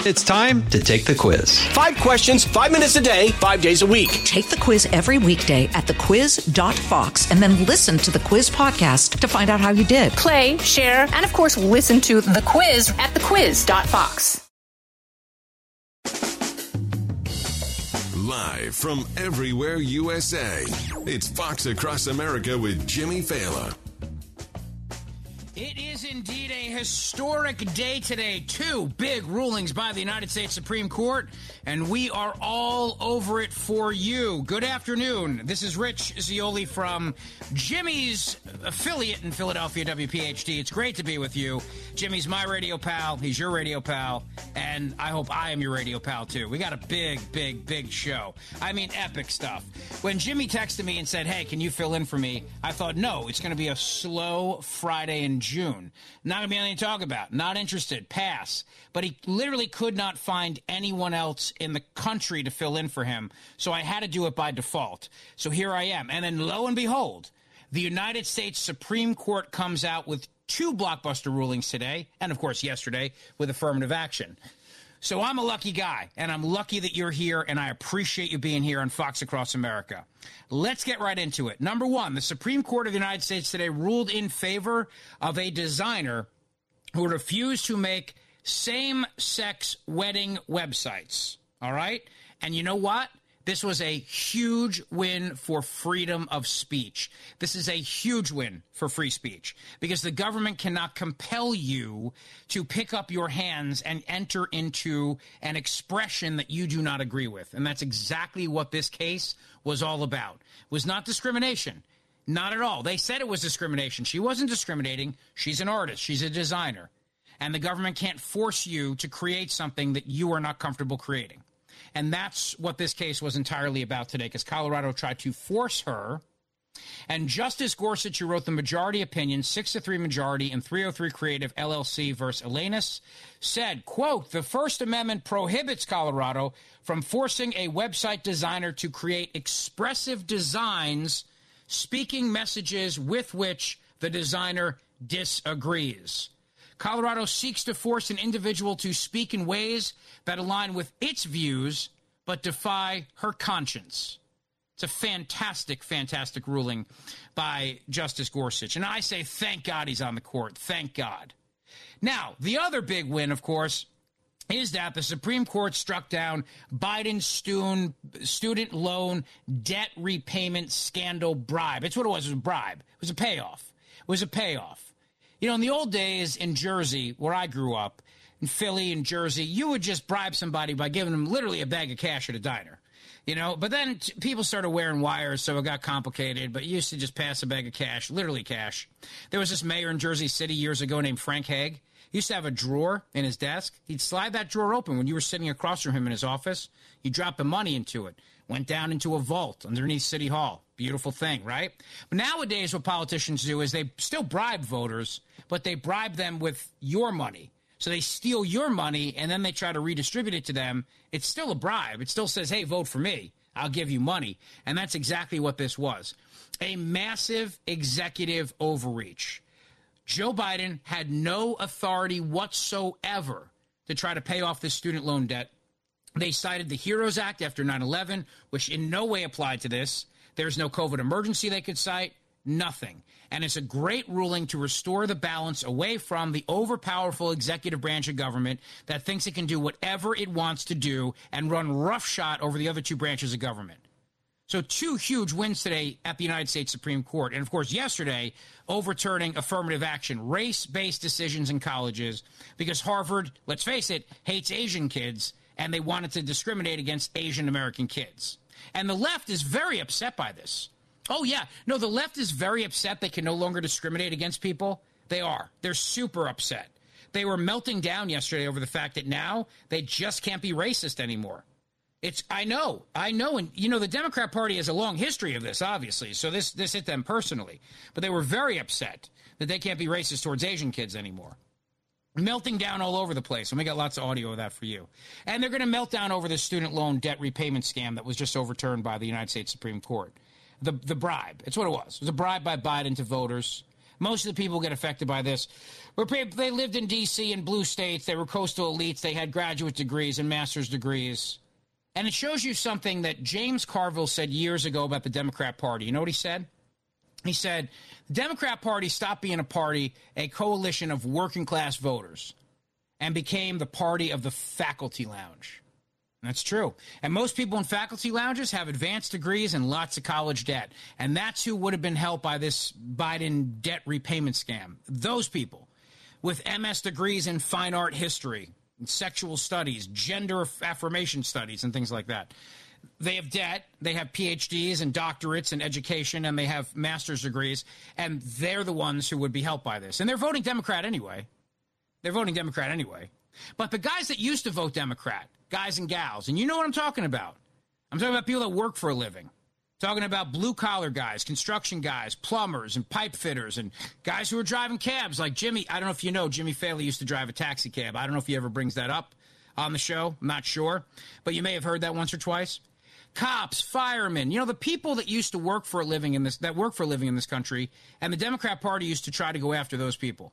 It's time to take the quiz. 5 questions, 5 minutes a day, 5 days a week. Take the quiz every weekday at thequiz.fox and then listen to the quiz podcast to find out how you did. Play, share, and of course, listen to the quiz at thequiz.fox. Live from everywhere USA, it's Fox Across America with Jimmy Fallon. It is indeed a historic day today. 2 big rulings by the United States Supreme Court, and we are all over it for you. Good afternoon. This is Rich Zioli from Jimmy's affiliate in Philadelphia, WPHT. It's great to be with you. Jimmy's my radio pal. He's your radio pal, and I hope I am your radio pal, too. We got a big show. I mean, epic stuff. When Jimmy texted me and said, hey, can you fill in for me? I thought, no, it's going to be a slow Friday in June. Not going to be anything to talk about. Not interested. Pass. But he literally could not find anyone else in the country to fill in for him, so I had to do it by default. So here I am. And then lo and behold, the United States Supreme Court comes out with 2 blockbuster rulings today, and of course yesterday with affirmative action. So I'm a lucky guy, and I'm lucky that you're here, and I appreciate you being here on Fox Across America. Let's get right into it. Number 1, the Supreme Court of the United States today ruled in favor of a designer who refused to make same-sex wedding websites. All right? And you know what? This was a huge win for freedom of speech. This is a huge win for free speech because the government cannot compel you to pick up your hands and enter into an expression that you do not agree with. And that's exactly what this case was all about. It was not discrimination. Not at all. They said it was discrimination. She wasn't discriminating. She's an artist. She's a designer. And the government can't force you to create something that you are not comfortable creating. And that's what this case was entirely about today, because Colorado tried to force her. And Justice Gorsuch, who wrote the majority opinion, 6-3 majority in 303 Creative LLC versus Elenis, said, quote, the First Amendment prohibits Colorado from forcing a website designer to create expressive designs speaking messages with which the designer disagrees. Colorado seeks to force an individual to speak in ways that align with its views but defy her conscience. It's a fantastic ruling by Justice Gorsuch. And I say thank God he's on the court. Thank God. Now, the other big win, of course, is that the Supreme Court struck down Biden's student loan debt repayment scandal bribe. It's what it was. It was a bribe. It was a payoff. It was a payoff. You know, in the old days in Jersey, where I grew up, in Philly and Jersey, you would just bribe somebody by giving them literally a bag of cash at a diner. You know, but then people started wearing wires, so it got complicated. But you used to just pass a bag of cash, literally cash. There was this mayor in Jersey City years ago named Frank Hague. He used to have a drawer in his desk. He'd slide that drawer open when you were sitting across from him in his office. He'd drop the money into it. Went down into a vault underneath City Hall. Beautiful thing, right? But nowadays what politicians do is they still bribe voters, but they bribe them with your money. So they steal your money, and then they try to redistribute it to them. It's still a bribe. It still says, hey, vote for me. I'll give you money. And that's exactly what this was. A massive executive overreach. Joe Biden had no authority whatsoever to try to pay off this student loan debt. They cited the HEROES Act after 9/11, which in no way applied to this. There's no COVID emergency they could cite. Nothing. And it's a great ruling to restore the balance away from the overpowerful executive branch of government that thinks it can do whatever it wants to do and run roughshod over the other 2 branches of government. So 2 huge wins today at the United States Supreme Court. And, of course, yesterday, overturning affirmative action, race-based decisions in colleges, because Harvard, let's face it, hates Asian kids, and they wanted to discriminate against Asian American kids. And the left is very upset by this. Oh, yeah. No, the left is very upset they can no longer discriminate against people. They are. They're super upset. They were melting down yesterday over the fact that now they just can't be racist anymore. I know. And, you know, the Democrat Party has a long history of this, obviously. So this hit them personally. But they were very upset that they can't be racist towards Asian kids anymore. Melting down all over the place. And we got lots of audio of that for you. And they're going to melt down over the student loan debt repayment scam that was just overturned by the United States Supreme Court. The bribe. It's what it was. It was a bribe by Biden to voters. Most of the people get affected by this. They lived in D.C. and blue states. They were coastal elites. They had graduate degrees and master's degrees. And it shows you something that James Carville said years ago about the Democrat Party. You know what he said? He said, the Democrat Party stopped being a party, a coalition of working class voters, and became the party of the faculty lounge. That's true. And most people in faculty lounges have advanced degrees and lots of college debt. And that's who would have been helped by this Biden debt repayment scam. Those people with MS degrees in fine art history, sexual studies, gender affirmation studies, and things like that. They have debt, they have PhDs and doctorates in education, and they have master's degrees, and they're the ones who would be helped by this. And they're voting Democrat anyway. But the guys that used to vote Democrat, guys and gals, and you know what I'm talking about. I'm talking about people that work for a living. Talking about blue-collar guys, construction guys, plumbers and pipe fitters, and guys who are driving cabs like Jimmy. I don't know if you know, Jimmy Faley used to drive a taxi cab. I don't know if he ever brings that up on the show. I'm not sure. But you may have heard that once or twice. Cops, firemen, the people that used to work for a living in this country, and the Democrat Party used to try to go after those people.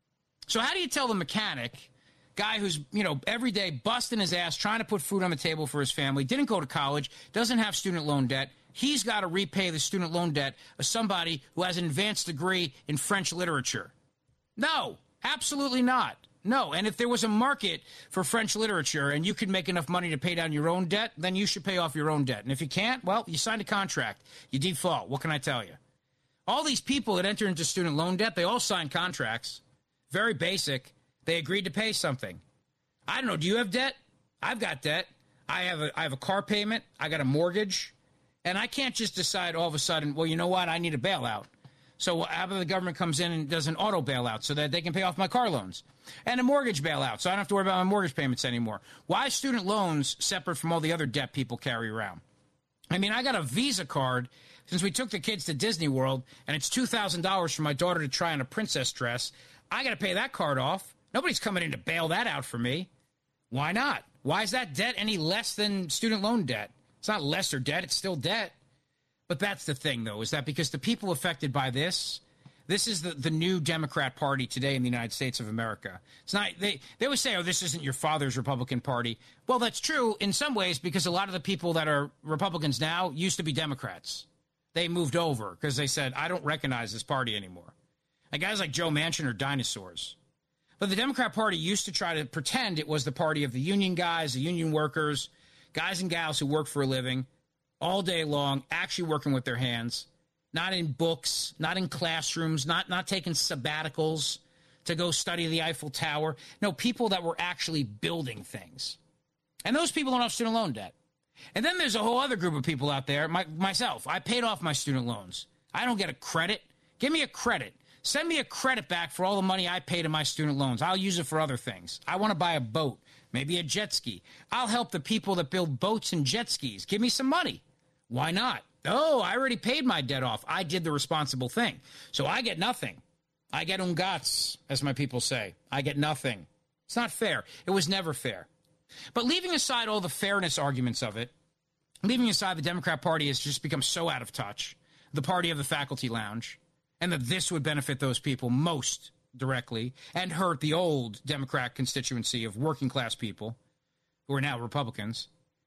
So how do you tell the mechanic, guy who's, every day busting his ass, trying to put food on the table for his family, didn't go to college, doesn't have student loan debt, he's got to repay the student loan debt of somebody who has an advanced degree in French literature? No, absolutely not. No, and if there was a market for French literature and you could make enough money to pay down your own debt, then you should pay off your own debt. And if you can't, well, you signed a contract. You default. What can I tell you? All these people that enter into student loan debt, they all sign contracts. Very basic. They agreed to pay something. I don't know. Do you have debt? I've got debt. I have a car payment. I got a mortgage. And I can't just decide all of a sudden, well, you know what? I need a bailout. So how about the government comes in and does an auto bailout so that they can pay off my car loans? And a mortgage bailout, so I don't have to worry about my mortgage payments anymore. Why is student loans separate from all the other debt people carry around? I mean, I got a Visa card since we took the kids to Disney World, and it's $2,000 for my daughter to try on a princess dress. I got to pay that card off. Nobody's coming in to bail that out for me. Why not? Why is that debt any less than student loan debt? It's not lesser debt. It's still debt. But that's the thing, though, is that because the people affected by this is the new Democrat Party today in the United States of America. It's not. They always say, oh, this isn't your father's Republican Party. Well, that's true in some ways because a lot of the people that are Republicans now used to be Democrats. They moved over because they said, I don't recognize this party anymore. And guys like Joe Manchin are dinosaurs. But the Democrat Party used to try to pretend it was the party of the union guys, the union workers, guys and gals who work for a living all day long, actually working with their hands, not in books, not in classrooms, not taking sabbaticals to go study the Eiffel Tower. No, people that were actually building things. And those people don't have student loan debt. And then there's a whole other group of people out there, myself. I paid off my student loans. I don't get a credit. Give me a credit. Send me a credit back for all the money I paid in my student loans. I'll use it for other things. I want to buy a boat, maybe a jet ski. I'll help the people that build boats and jet skis. Give me some money. Why not? Oh, I already paid my debt off. I did the responsible thing. So I get nothing. I get un gats, as my people say. I get nothing. It's not fair. It was never fair. But leaving aside all the fairness arguments of it, leaving aside the Democrat Party has just become so out of touch, the party of the faculty lounge, and that this would benefit those people most directly and hurt the old Democrat constituency of working class people who are now Republicans.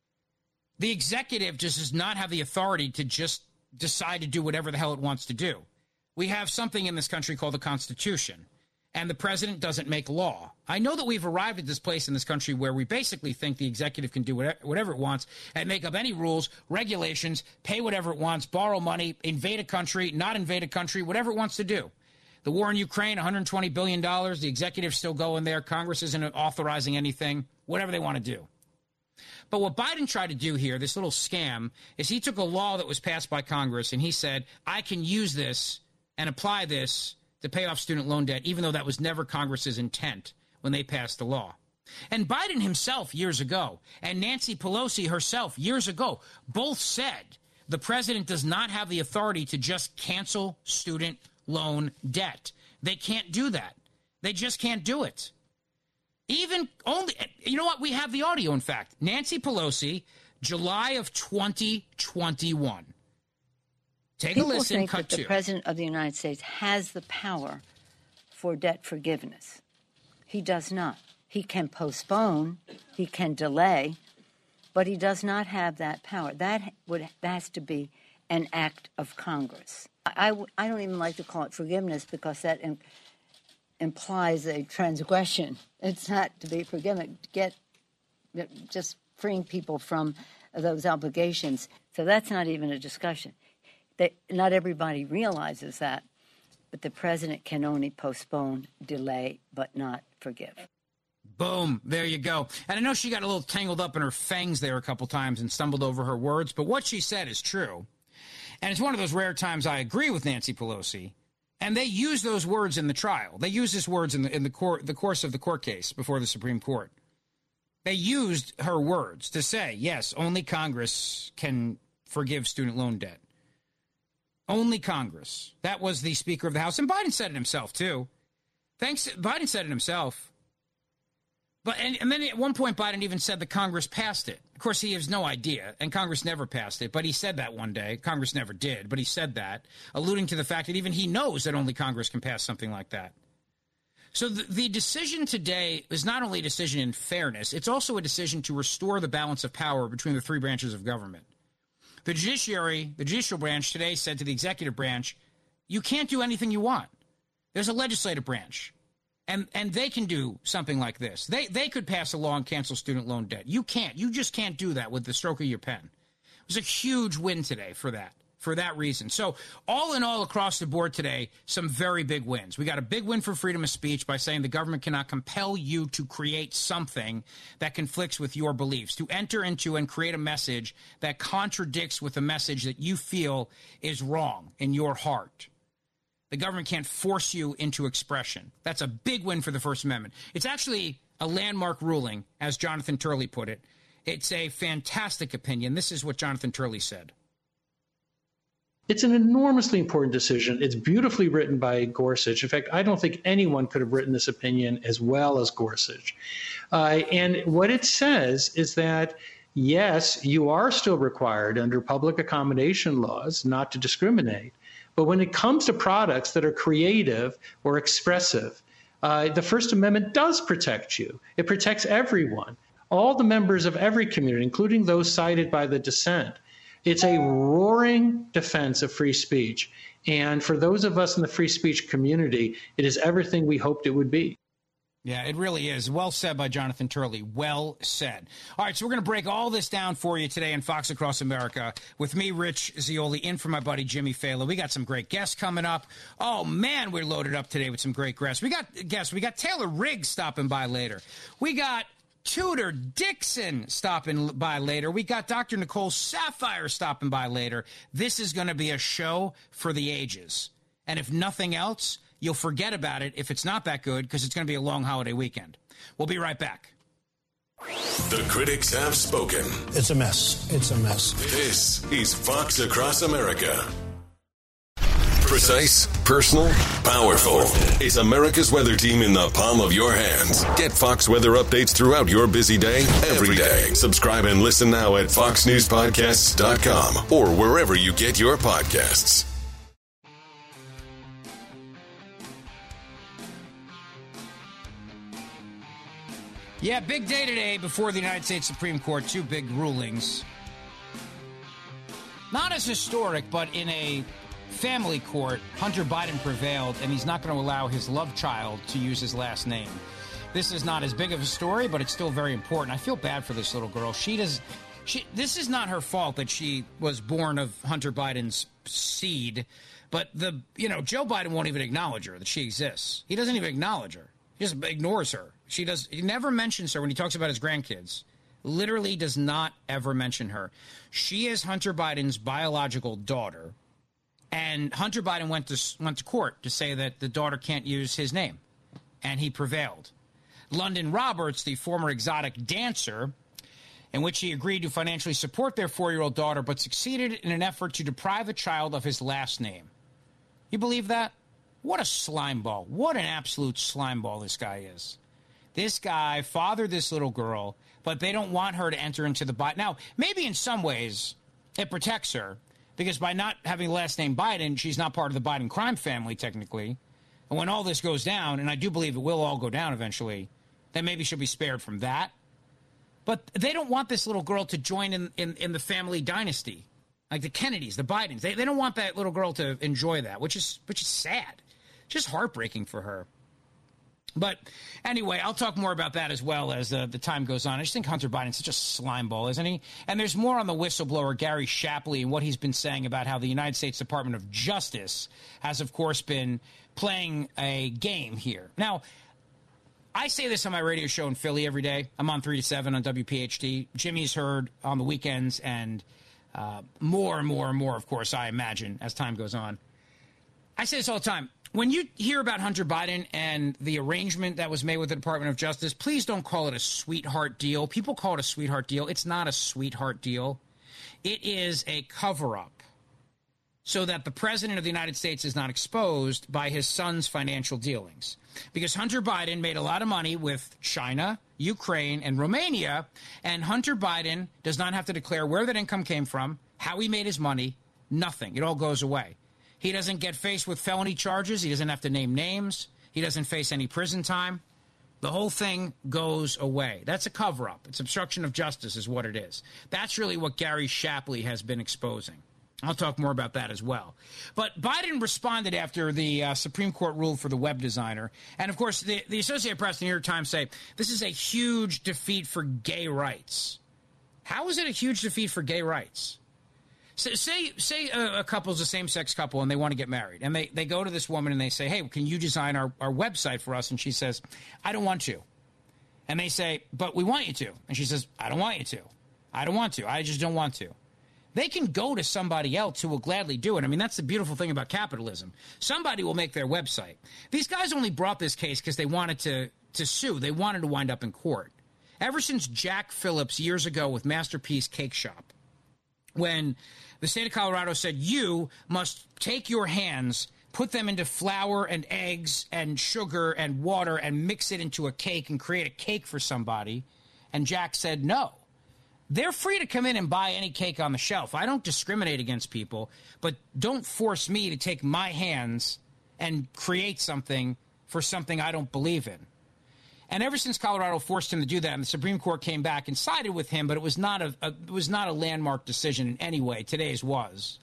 The executive just does not have the authority to just decide to do whatever the hell it wants to do. We have something in this country called the Constitution, and the president doesn't make law. I know that we've arrived at this place in this country where we basically think the executive can do whatever it wants and make up any rules, regulations, pay whatever it wants, borrow money, invade a country, not invade a country, whatever it wants to do. The war in Ukraine, $120 billion, the executive's still going there. Congress isn't authorizing anything, whatever they want to do. But what Biden tried to do here, this little scam, is he took a law that was passed by Congress and he said, I can use this and apply this to pay off student loan debt, even though that was never Congress's intent when they passed the law. And Biden himself years ago and Nancy Pelosi herself years ago both said the president does not have the authority to just cancel student loan debt. They can't do that. They just can't do it. Even only, you know what? We have the audio, in fact. Nancy Pelosi, July of 2021. Take a listen, think cut that to. the President of the United States has the power for debt forgiveness. He does not. He can postpone, he can delay, but he does not have that power. That has to be an act of Congress. I don't even like to call it forgiveness because that implies a transgression. It's not to be forgiven. Just freeing people from those obligations. So that's not even a discussion. Not everybody realizes that, but the president can only postpone, delay, but not forgive. Boom. There you go. And I know she got a little tangled up in her fangs there a couple times and stumbled over her words, but what she said is true. And it's one of those rare times I agree with Nancy Pelosi. And they use those words in the trial. They used these words in the course of the court case before the Supreme Court. They used her words to say, yes, only Congress can forgive student loan debt. Only Congress. That was the Speaker of the House. And Biden said it himself, too. Biden said it himself. But and then at one point, Biden even said that Congress passed it. Of course, he has no idea, and Congress never passed it. But he said that one day. Congress never did, but he said that, alluding to the fact that even he knows that only Congress can pass something like that. So the decision today is not only a decision in fairness, it's also a decision to restore the balance of power between the three branches of government. The judicial branch today said to the executive branch, you can't do anything you want. There's a legislative branch, and they can do something like this. They could pass a law and cancel student loan debt. You can't. You just can't do that with the stroke of your pen. It was a huge win today for that reason. So all in all, across the board today, some very big wins. We got a big win for freedom of speech by saying the government cannot compel you to create something that conflicts with your beliefs, to enter into and create a message that contradicts with a message that you feel is wrong in your heart. The government can't force you into expression. That's a big win for the First Amendment. It's actually a landmark ruling, as Jonathan Turley put it. It's a fantastic opinion. This is what Jonathan Turley said. It's an enormously important decision. It's beautifully written by Gorsuch. In fact, I don't think anyone could have written this opinion as well as Gorsuch. And what it says is that, yes, you are still required under public accommodation laws not to discriminate. But when it comes to products that are creative or expressive, the First Amendment does protect you. It protects everyone, all the members of every community, including those cited by the dissent. It's a roaring defense of free speech. And for those of us in the free speech community, it is everything we hoped it would be. Yeah, it really is. Well said by Jonathan Turley. Well said. All right, so we're going to break all this down for you today in Fox Across America with me, Rich Zeoli, in for my buddy Jimmy Fallon. We got some great guests coming up. Oh, man, we're loaded up today with some great guests. We got Taylor Riggs stopping by later. We got Tudor Dixon stopping by later. We got Dr. Nicole Saphier stopping by later. This is going to be a show for the ages. And if nothing else, you'll forget about it if it's not that good, because it's going to be a long holiday weekend. We'll be right back. The critics have spoken. It's a mess. It's a mess. This is Fox Across America. Precise, personal, powerful. It's America's weather team in the palm of your hands. Get Fox weather updates throughout your busy day, every day. Subscribe and listen now at foxnewspodcasts.com or wherever you get your podcasts. Yeah, big day today before the United States Supreme Court. Two big rulings. Not as historic, but in a family court, Hunter Biden prevailed, and he's not going to allow his love child to use his last name. This is not as big of a story, but it's still very important. I feel bad for this little girl. This is not her fault that she was born of Hunter Biden's seed, but Joe Biden won't even acknowledge her, that she exists. He doesn't even acknowledge her. He just ignores her. He never mentions her when he talks about his grandkids. Literally does not ever mention her. She is Hunter Biden's biological daughter. And Hunter Biden went to court to say that the daughter can't use his name, and he prevailed. London Roberts, the former exotic dancer, in which he agreed to financially support their 4-year-old daughter, but succeeded in an effort to deprive a child of his last name. You believe that? What a slimeball. What an absolute slimeball this guy is. This guy fathered this little girl, but they don't want her to enter into the Now, maybe in some ways it protects her. Because by not having the last name Biden, she's not part of the Biden crime family, technically. And when all this goes down, and I do believe it will all go down eventually, then maybe she'll be spared from that. But they don't want this little girl to join in the family dynasty. Like the Kennedys, the Bidens. They don't want that little girl to enjoy that, which is sad. Just heartbreaking for her. But anyway, I'll talk more about that as well as the time goes on. I just think Hunter Biden's such a slime ball, isn't he? And there's more on the whistleblower, Gary Shapley, and what he's been saying about how the United States Department of Justice has, of course, been playing a game here. Now, I say this on my radio show in Philly every day. I'm on 3 to 7 on WPHT. Jimmy's heard on the weekends, and more and more and more, of course, I imagine, as time goes on. I say this all the time. When you hear about Hunter Biden and the arrangement that was made with the Department of Justice, please don't call it a sweetheart deal. People call it a sweetheart deal. It's not a sweetheart deal. It is a cover-up so that the president of the United States is not exposed by his son's financial dealings. Because Hunter Biden made a lot of money with China, Ukraine, and Romania, and Hunter Biden does not have to declare where that income came from, how he made his money, nothing. It all goes away. He doesn't get faced with felony charges. He doesn't have to name names. He doesn't face any prison time. The whole thing goes away. That's a cover-up. It's obstruction of justice is what it is. That's really what Gary Shapley has been exposing. I'll talk more about that as well. But Biden responded after the Supreme Court ruled for the web designer. And, of course, the Associated Press and the New York Times say this is a huge defeat for gay rights. How is it a huge defeat for gay rights? So say a couple's a same-sex couple and they want to get married. And they go to this woman and they say, hey, can you design our website for us? And she says, I don't want to. And they say, but we want you to. And she says, I don't want you to. I don't want to. I just don't want to. They can go to somebody else who will gladly do it. I mean, that's the beautiful thing about capitalism. Somebody will make their website. These guys only brought this case because they wanted to sue. They wanted to wind up in court. Ever since Jack Phillips years ago with Masterpiece Cake Shop, when the state of Colorado said you must take your hands, put them into flour and eggs and sugar and water and mix it into a cake and create a cake for somebody, and Jack said no. They're free to come in and buy any cake on the shelf. I don't discriminate against people, but don't force me to take my hands and create something for something I don't believe in. And ever since Colorado forced him to do that, and the Supreme Court came back and sided with him, but it was not a landmark decision in any way. Today's was.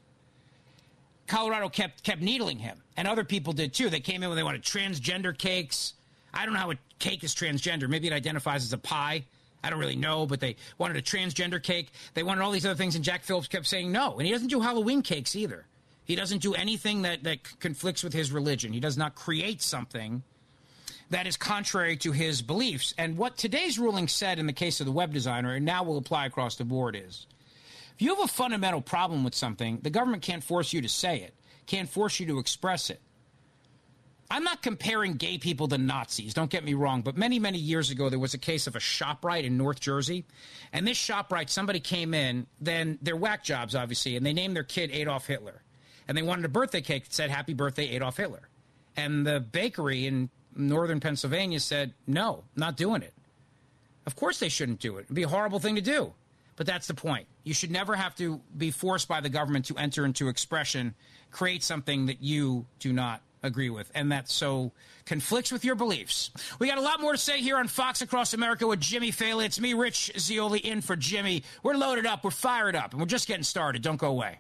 Colorado kept needling him, and other people did too. They came in when they wanted transgender cakes. I don't know how a cake is transgender. Maybe it identifies as a pie. I don't really know, but they wanted a transgender cake. They wanted all these other things, and Jack Phillips kept saying no. And he doesn't do Halloween cakes either. He doesn't do anything that conflicts with his religion. He does not create something that is contrary to his beliefs. And what today's ruling said in the case of the web designer, and now will apply across the board, is if you have a fundamental problem with something, the government can't force you to say it, can't force you to express it. I'm not comparing gay people to Nazis, don't get me wrong, but many, many years ago, there was a case of a ShopRite in North Jersey. And this ShopRite, somebody came in, then they're whack jobs, obviously, and they named their kid Adolf Hitler. And they wanted a birthday cake that said, Happy Birthday, Adolf Hitler. And the bakery in northern Pennsylvania said, no, not doing it. Of course they shouldn't do it. It'd be a horrible thing to do. But that's the point. You should never have to be forced by the government to enter into expression, create something that you do not agree with, and that so conflicts with your beliefs. We got a lot more to say here on Fox Across America with Jimmy Failla. It's me, Rich Zeoli, in for Jimmy. We're loaded up, we're fired up, and we're just getting started. Don't go away.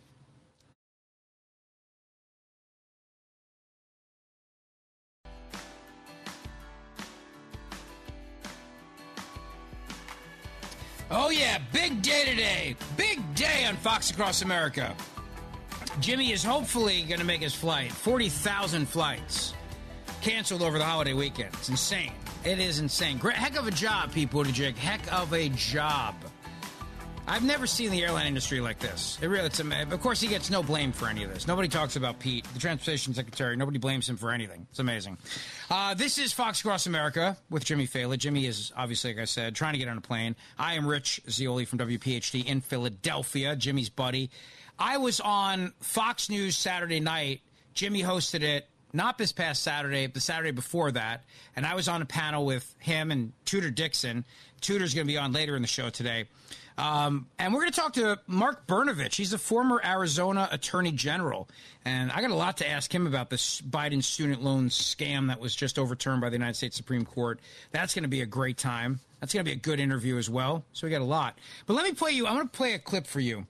Oh, yeah, big day today. Big day on Fox Across America. Jimmy is hopefully going to make his flight. 40,000 flights canceled over the holiday weekend. It's insane. It is insane. Great, heck of a job, Pete Buttigieg. Heck of a job. I've never seen the airline industry like this. Of course, he gets no blame for any of this. Nobody talks about Pete, the transportation secretary. Nobody blames him for anything. It's amazing. This is Fox Across America with Jimmy Failla. Jimmy is, obviously, like I said, trying to get on a plane. I am Rich Zeoli from WPHT in Philadelphia, Jimmy's buddy. I was on Fox News Saturday night. Jimmy hosted it. not this past Saturday, the Saturday before that, and I was on a panel with him and Tudor Dixon. Tudor's going to be on later in the show today. And we're going to talk to Mark Brnovich. He's a former Arizona Attorney General. And I got a lot to ask him about this Biden student loan scam that was just overturned by the United States Supreme Court. That's going to be a great time. That's going to be a good interview as well. So we got a lot. But let me I'm going to play a clip for you.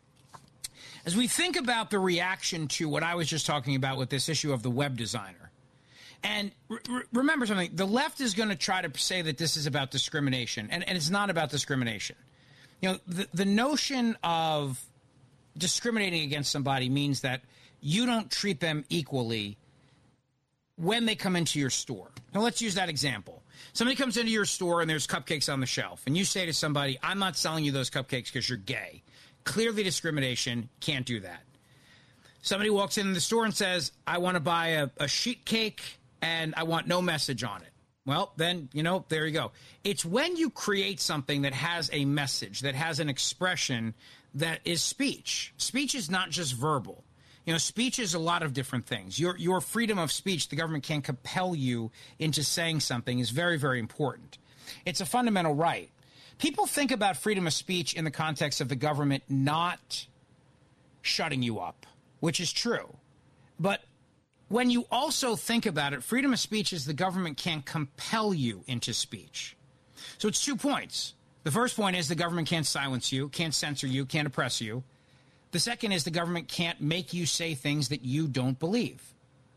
As we think about the reaction to what I was just talking about with this issue of the web designer. And remember something, the left is going to try to say that this is about discrimination, and it's not about discrimination. You know, the notion of discriminating against somebody means that you don't treat them equally when they come into your store. Now, let's use that example. Somebody comes into your store and there's cupcakes on the shelf, and you say to somebody, I'm not selling you those cupcakes because you're gay. Clearly discrimination, can't do that. Somebody walks in the store and says, I want to buy a sheet cake and I want no message on it. Well, then, there you go. It's when you create something that has a message, that has an expression, that is speech. Speech is not just verbal. Speech is a lot of different things. Your freedom of speech, the government can't compel you into saying something, is very, very important. It's a fundamental right. People think about freedom of speech in the context of the government not shutting you up, which is true. But when you also think about it, freedom of speech is the government can't compel you into speech. So it's 2 points. The first point is the government can't silence you, can't censor you, can't oppress you. The second is the government can't make you say things that you don't believe.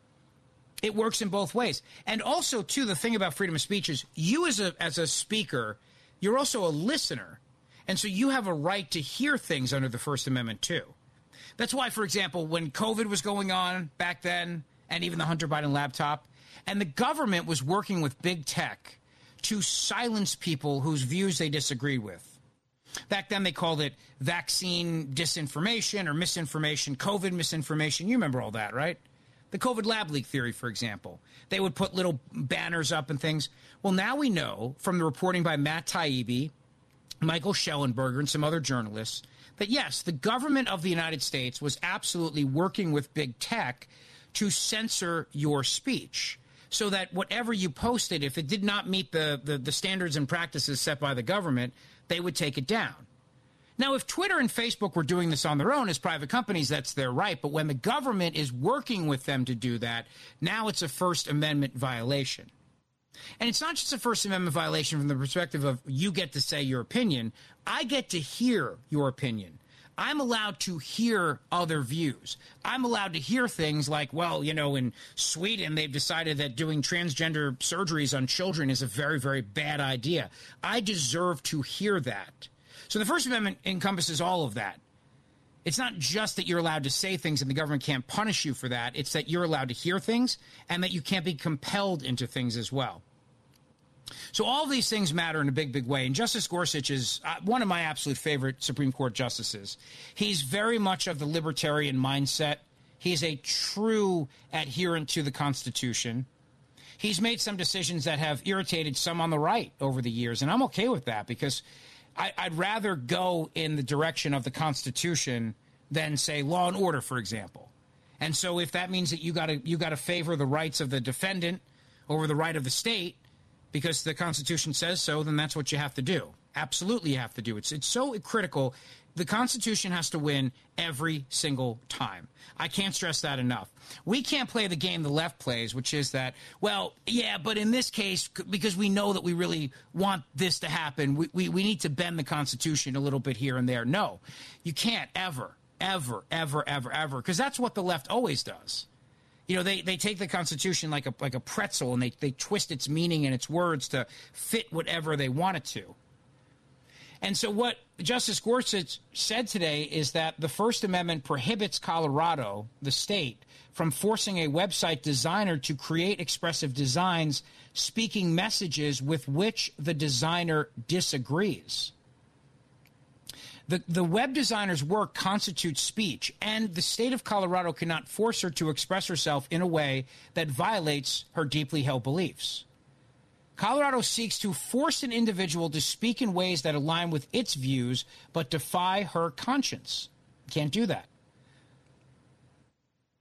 It works in both ways. And also, too, the thing about freedom of speech is you as a speaker, you're also a listener. And so you have a right to hear things under the First Amendment, too. That's why, for example, when COVID was going on back then, and even the Hunter Biden laptop, and the government was working with big tech to silence people whose views they disagreed with. Back then, they called it vaccine disinformation or misinformation, COVID misinformation. You remember all that, right? The COVID lab leak theory, for example. They would put little banners up and things. Well, now we know from the reporting by Matt Taibbi, Michael Schellenberger, and some other journalists that, yes, the government of the United States was absolutely working with big tech to censor your speech so that whatever you posted, if it did not meet the standards and practices set by the government, they would take it down. Now, if Twitter and Facebook were doing this on their own as private companies, that's their right. But when the government is working with them to do that, now it's a First Amendment violation. And it's not just a First Amendment violation from the perspective of you get to say your opinion. I get to hear your opinion. I'm allowed to hear other views. I'm allowed to hear things like, well, in Sweden, they've decided that doing transgender surgeries on children is a very, very bad idea. I deserve to hear that. So the First Amendment encompasses all of that. It's not just that you're allowed to say things and the government can't punish you for that. It's that you're allowed to hear things and that you can't be compelled into things as well. So all of these things matter in a big, big way. And Justice Gorsuch is one of my absolute favorite Supreme Court justices. He's very much of the libertarian mindset. He's a true adherent to the Constitution. He's made some decisions that have irritated some on the right over the years, and I'm okay with that because I'd rather go in the direction of the Constitution than, say, law and order, for example. And so if that means that you got to favor the rights of the defendant over the right of the state, because the Constitution says so, then that's what you have to do. Absolutely you have to do it. It's so critical. The Constitution has to win every single time. I can't stress that enough. We can't play the game the left plays, which is that, well, yeah, but in this case, because we know that we really want this to happen, we need to bend the Constitution a little bit here and there. No, you can't ever, ever, ever, ever, ever, because that's what the left always does. They take the Constitution like a pretzel and they twist its meaning and its words to fit whatever they want it to. And so what Justice Gorsuch said today is that the First Amendment prohibits Colorado, the state, from forcing a website designer to create expressive designs speaking messages with which the designer disagrees. The web designer's work constitutes speech, and the state of Colorado cannot force her to express herself in a way that violates her deeply held beliefs. Colorado seeks to force an individual to speak in ways that align with its views but defy her conscience. Can't do that.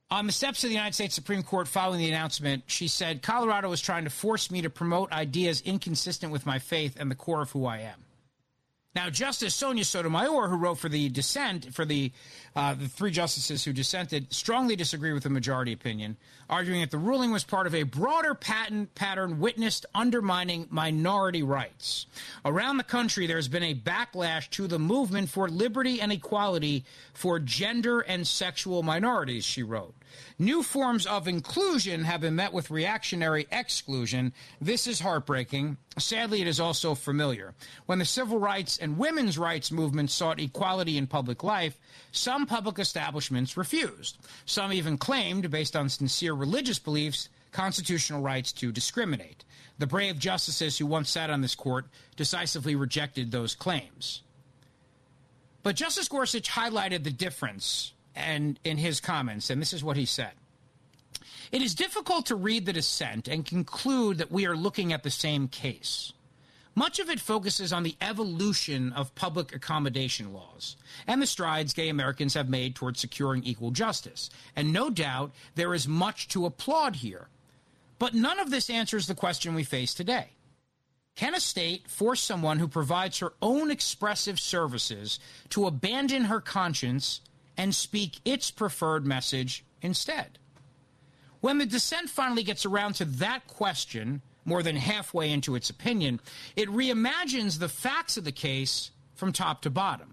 On the steps of the United States Supreme Court following the announcement, she said, Colorado is trying to force me to promote ideas inconsistent with my faith and the core of who I am. Now, Justice Sonia Sotomayor, who wrote for the dissent, for the three justices who dissented, strongly disagree with the majority opinion, arguing that the ruling was part of a broader pattern witnessed undermining minority rights. Around the country, there's been a backlash to the movement for liberty and equality for gender and sexual minorities, she wrote. New forms of inclusion have been met with reactionary exclusion. This is heartbreaking. Sadly, it is also familiar. When the civil rights and women's rights movements sought equality in public life, some public establishments refused. Some even claimed, based on sincere religious beliefs, constitutional rights to discriminate. The brave justices who once sat on this court decisively rejected those claims. But Justice Gorsuch highlighted the difference and in his comments, and this is what he said. It is difficult to read the dissent and conclude that we are looking at the same case. Much of it focuses on the evolution of public accommodation laws and the strides gay Americans have made towards securing equal justice. And no doubt there is much to applaud here. But none of this answers the question we face today. Can a state force someone who provides her own expressive services to abandon her conscience and speak its preferred message instead? When the dissent finally gets around to that question, more than halfway into its opinion, it reimagines the facts of the case from top to bottom.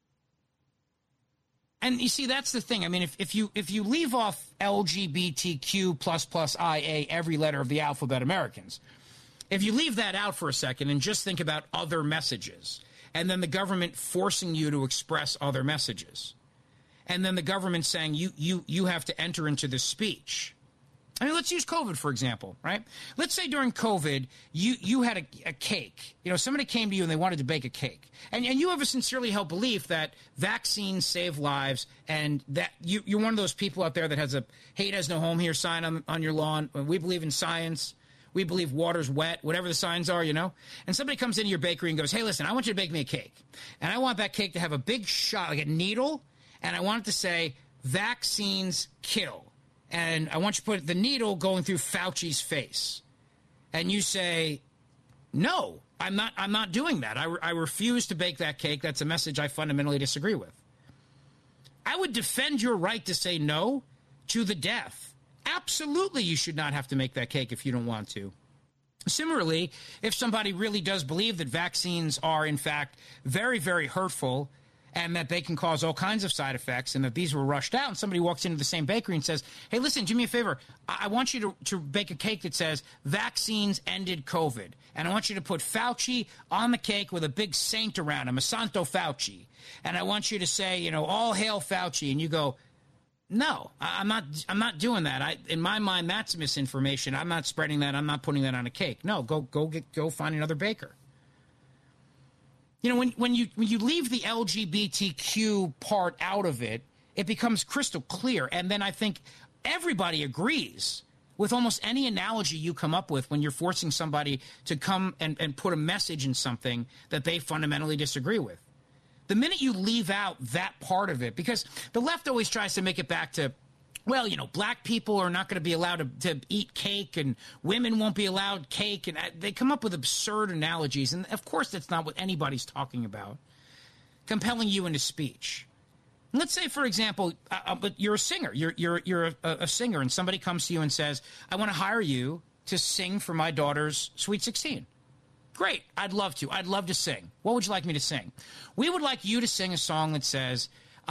And you see, that's the thing. I mean, if you leave off LGBTQ++IA, every letter of the alphabet Americans, if you leave that out for a second and just think about other messages, and then the government forcing you to express other messages, and then the government saying you have to enter into this speech. I mean, let's use COVID, for example, right? Let's say during COVID, you had a cake. You know, somebody came to you and they wanted to bake a cake. And you have a sincerely held belief that vaccines save lives and that you're one of those people out there that has a hate has no home here sign on your lawn. We believe in science. We believe water's wet, whatever the signs are, you know. And somebody comes into your bakery and goes, hey, listen, I want you to bake me a cake. And I want that cake to have a big shot, like a needle, and I want it to say, vaccines kill. And I want you to put the needle going through Fauci's face. And you say, no, I'm not doing that. I refuse to bake that cake. That's a message I fundamentally disagree with. I would defend your right to say no to the death. Absolutely, you should not have to make that cake if you don't want to. Similarly, if somebody really does believe that vaccines are, in fact, very, very hurtful and that they can cause all kinds of side effects and that these were rushed out, and somebody walks into the same bakery and says, hey, listen, do me a favor. I want you to bake a cake that says vaccines ended COVID. And I want you to put Fauci on the cake with a big saint around him, a Santo Fauci. And I want you to say, you know, all hail Fauci. And you go, no, I'm not doing that. In my mind, that's misinformation. I'm not spreading that. I'm not putting that on a cake. No, go find another baker. You know, when you leave the LGBTQ part out of it, it becomes crystal clear. And then I think everybody agrees with almost any analogy you come up with when you're forcing somebody to come and put a message in something that they fundamentally disagree with. The minute you leave out that part of it, because the left always tries to make it back to, well, you know, black people are not going to be allowed to eat cake and women won't be allowed cake. And they come up with absurd analogies. And, of course, that's not what anybody's talking about. Compelling you into speech. Let's say, for example, but you're a singer. You're a singer and somebody comes to you and says, I want to hire you to sing for my daughter's Sweet 16. Great. I'd love to. I'd love to sing. What would you like me to sing? We would like you to sing a song that says,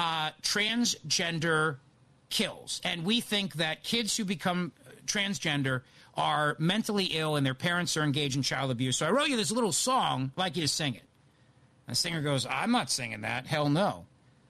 transgender kills. And we think that kids who become transgender are mentally ill and their parents are engaged in child abuse. So I wrote you this little song. I'd like you to sing it. And the singer goes, I'm not singing that. Hell no.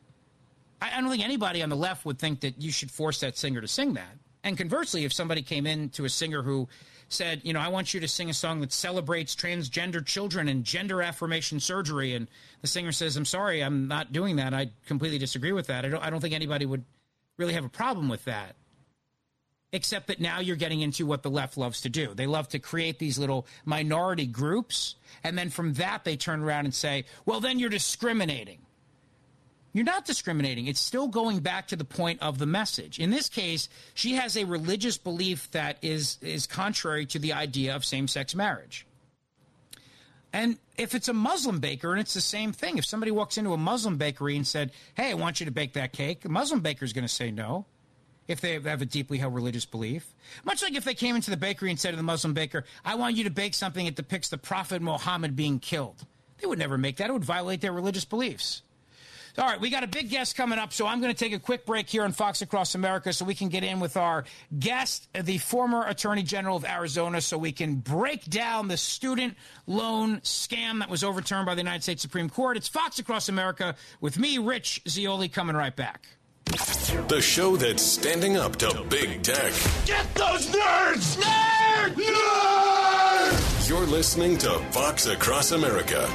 I don't think anybody on the left would think that you should force that singer to sing that. And conversely, if somebody came in to a singer who said, you know, I want you to sing a song that celebrates transgender children and gender affirmation surgery, and the singer says, I'm sorry, I'm not doing that. I completely disagree with that. I don't think anybody would really have a problem with that, except that now you're getting into what the left loves to do. They love to create these little minority groups, and then from that they turn around and say, well, then you're discriminating. you're not discriminating. It's still going back to the point of the message. In this case, she has a religious belief that is contrary to the idea of same-sex marriage. And if it's a Muslim baker, and it's the same thing. If somebody walks into a Muslim bakery and said, hey, I want you to bake that cake, a Muslim baker is going to say no if they have a deeply held religious belief. Much like if they came into the bakery and said to the Muslim baker, I want you to bake something that depicts the Prophet Muhammad being killed. They would never make that. It would violate their religious beliefs. All right, we got a big guest coming up, so I'm going to take a quick break here on Fox Across America so we can get in with our guest, the former Attorney General of Arizona, so we can break down the student loan scam that was overturned by the United States Supreme Court. It's Fox Across America with me, Rich Zeoli, coming right back. The show that's standing up to big tech. Get those nerds! Nerds! Nerds! You're listening to Fox Across America.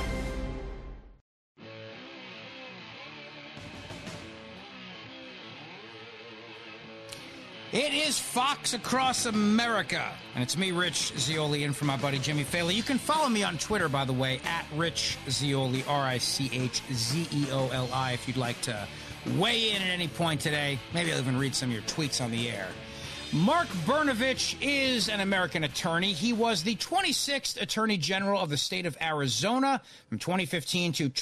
It is Fox Across America, and it's me, Rich Zeoli, in for my buddy Jimmy Failla. You can follow me on Twitter, by the way, at Rich Zeoli, RichZeoli, if you'd like to weigh in at any point today. Maybe I'll even read some of your tweets on the air. Mark Brnovich is an American attorney. He was the 26th Attorney General of the state of Arizona from 2015 to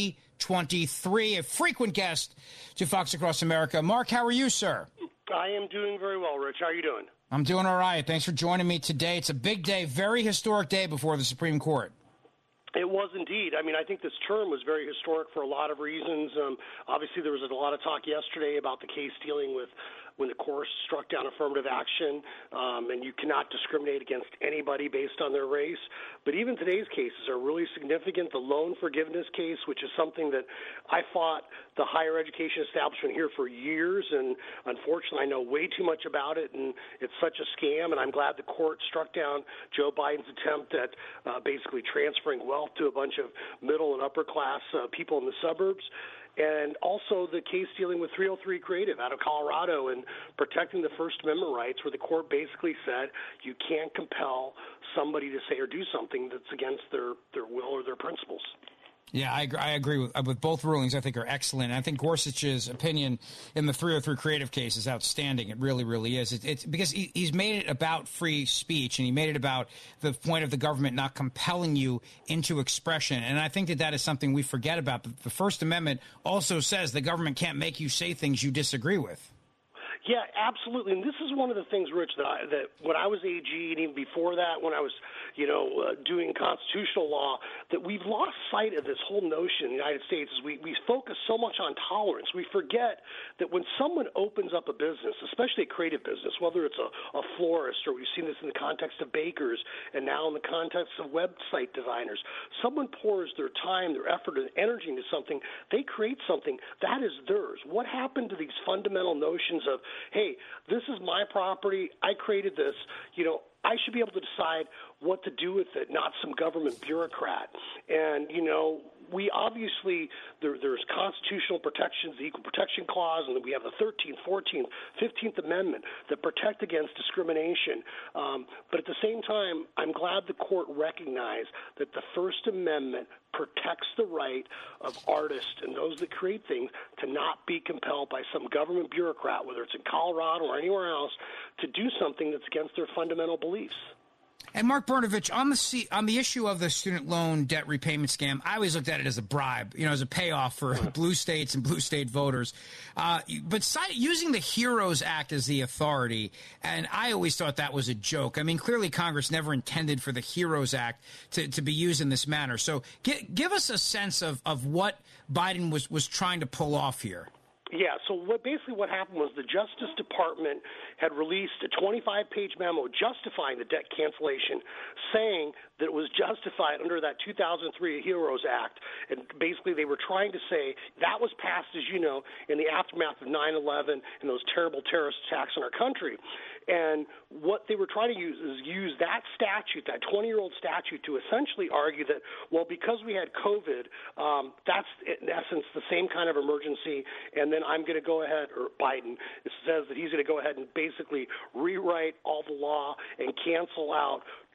2023, a frequent guest to Fox Across America. Mark, how are you, sir? I am doing very well, Rich. How are you doing? I'm doing all right. Thanks for joining me today. It's a big day, very historic day before the Supreme Court. It was indeed. I mean, I think this term was very historic for a lot of reasons. Obviously, there was a lot of talk yesterday about the case dealing with when the court struck down affirmative action, and you cannot discriminate against anybody based on their race. But even today's cases are really significant. The loan forgiveness case, which is something that I fought the higher education establishment here for years, and unfortunately I know way too much about it, and it's such a scam, and I'm glad the court struck down Joe Biden's attempt at basically transferring wealth to a bunch of middle and upper class people in the suburbs. And also the case dealing with 303 Creative out of Colorado and protecting the First Amendment rights, where the court basically said you can't compel somebody to say or do something that's against their will or their principles. Yeah, I agree with both rulings. I think are excellent. I think Gorsuch's opinion in the 303 Creative case is outstanding. It really, really is. It's because he's made it about free speech, and he made it about the point of the government not compelling you into expression. And I think that is something we forget about. But the First Amendment also says the government can't make you say things you disagree with. Yeah, absolutely. And this is one of the things, Rich, that when I was AG and even before that, when I was, doing constitutional law, that we've lost sight of this whole notion in the United States is we focus so much on tolerance. We forget that when someone opens up a business, especially a creative business, whether it's a florist, or we've seen this in the context of bakers and now in the context of website designers, someone pours their time, their effort, and energy into something, they create something that is theirs. What happened to these fundamental notions of, hey, this is my property, I created this, I should be able to decide what to do with it, not some government bureaucrat. And, we obviously, there's constitutional protections, the Equal Protection Clause, and then we have the 13th, 14th, 15th Amendment that protect against discrimination. But at the same time, I'm glad the court recognized that the First Amendment protects the right of artists and those that create things to not be compelled by some government bureaucrat, whether it's in Colorado or anywhere else, to do something that's against their fundamental beliefs. And Mark Brnovich, on the issue of the student loan debt repayment scam, I always looked at it as a bribe, as a payoff for blue states and blue state voters. But using the HEROES Act as the authority, and I always thought that was a joke. I mean, clearly Congress never intended for the HEROES Act to be used in this manner. So give us a sense of what Biden was trying to pull off here. Yeah, so what happened was the Justice Department had released a 25-page memo justifying the debt cancellation, saying that it was justified under that 2003 HEROES Act. And basically they were trying to say that was passed, as you know, in the aftermath of 9/11 and those terrible terrorist attacks on our country. And what they were trying to use that statute, that 20-year-old statute, to essentially argue that, well, because we had COVID, that's in essence the same kind of emergency, and then I'm going to go ahead, or Biden says that he's going to go ahead and basically rewrite all the law and cancel out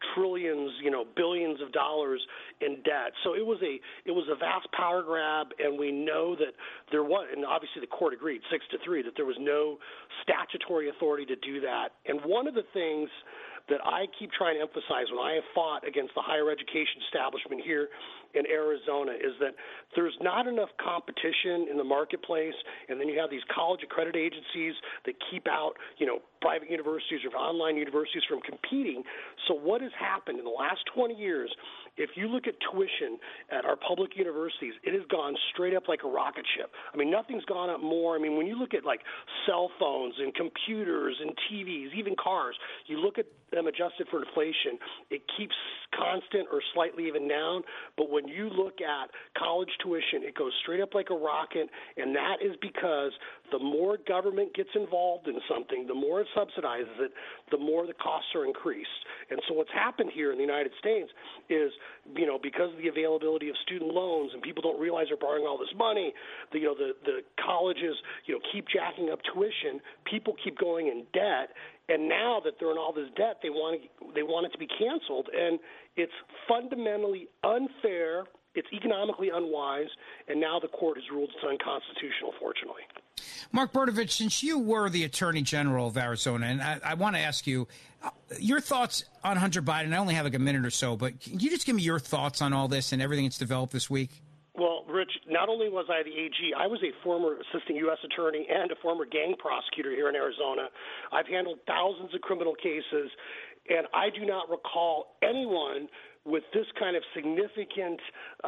trillions, billions of dollars in debt. So it was a vast power grab, and we know that there was, and obviously the court agreed 6-3 that there was no statutory authority to do that. And one of the things that I keep trying to emphasize when I have fought against the higher education establishment here in Arizona is that there's not enough competition in the marketplace, and then you have these college accredited agencies that keep out, private universities or online universities from competing. So what has happened in the last 20 years, if you look at tuition at our public universities, it has gone straight up like a rocket ship. I mean, nothing's gone up more. I mean, when you look at like cell phones and computers and TVs, even cars, you look at them adjusted for inflation, it keeps constant or slightly even down. But when you look at college tuition, it goes straight up like a rocket, and that is because the more government gets involved in something, the more it subsidizes it, the more the costs are increased. And so what's happened here in the United States is, because of the availability of student loans and people don't realize they're borrowing all this money, the colleges, keep jacking up tuition, people keep going in debt, and now that they're in all this debt, they want it to be canceled, and it's fundamentally unfair, it's economically unwise, and now the court has ruled it's unconstitutional, fortunately. Mark Brnovich, since you were the Attorney General of Arizona, and I want to ask you your thoughts on Hunter Biden. I only have like a minute or so, but can you just give me your thoughts on all this and everything that's developed this week? Well, Rich, not only was I the AG, I was a former assistant U.S. attorney and a former gang prosecutor here in Arizona. I've handled thousands of criminal cases, and I do not recall anyone with this kind of significant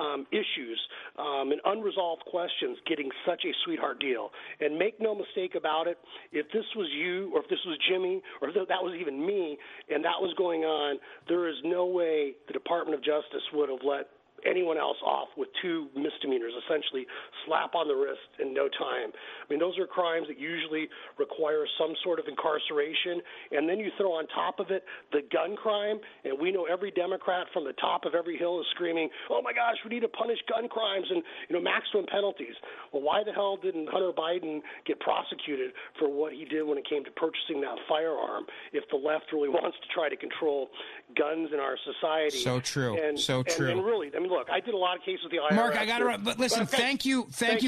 issues and unresolved questions getting such a sweetheart deal. And make no mistake about it, if this was you or if this was Jimmy or if that was even me and that was going on, there is no way the Department of Justice would have let anyone else off with 2 misdemeanors, essentially slap on the wrist in no time. I mean, those are crimes that usually require some sort of incarceration, and then you throw on top of it the gun crime, and we know every Democrat from the top of every hill is screaming, oh my gosh, we need to punish gun crimes and maximum penalties. Well, why the hell didn't Hunter Biden get prosecuted for what he did when it came to purchasing that firearm if the left really wants to try to control guns in our society? So true. And really, I mean, look, I did a lot of cases with the IRS. Mark, I got to run. But listen, thank you.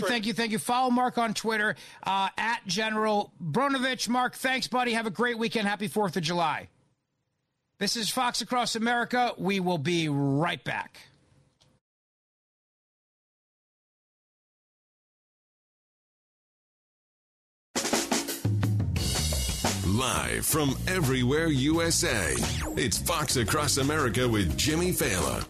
Follow Mark on Twitter, at General Brnovich. Mark, thanks, buddy. Have a great weekend. Happy 4th of July. This is Fox Across America. We will be right back. Live from everywhere USA, it's Fox Across America with Jimmy Fallon.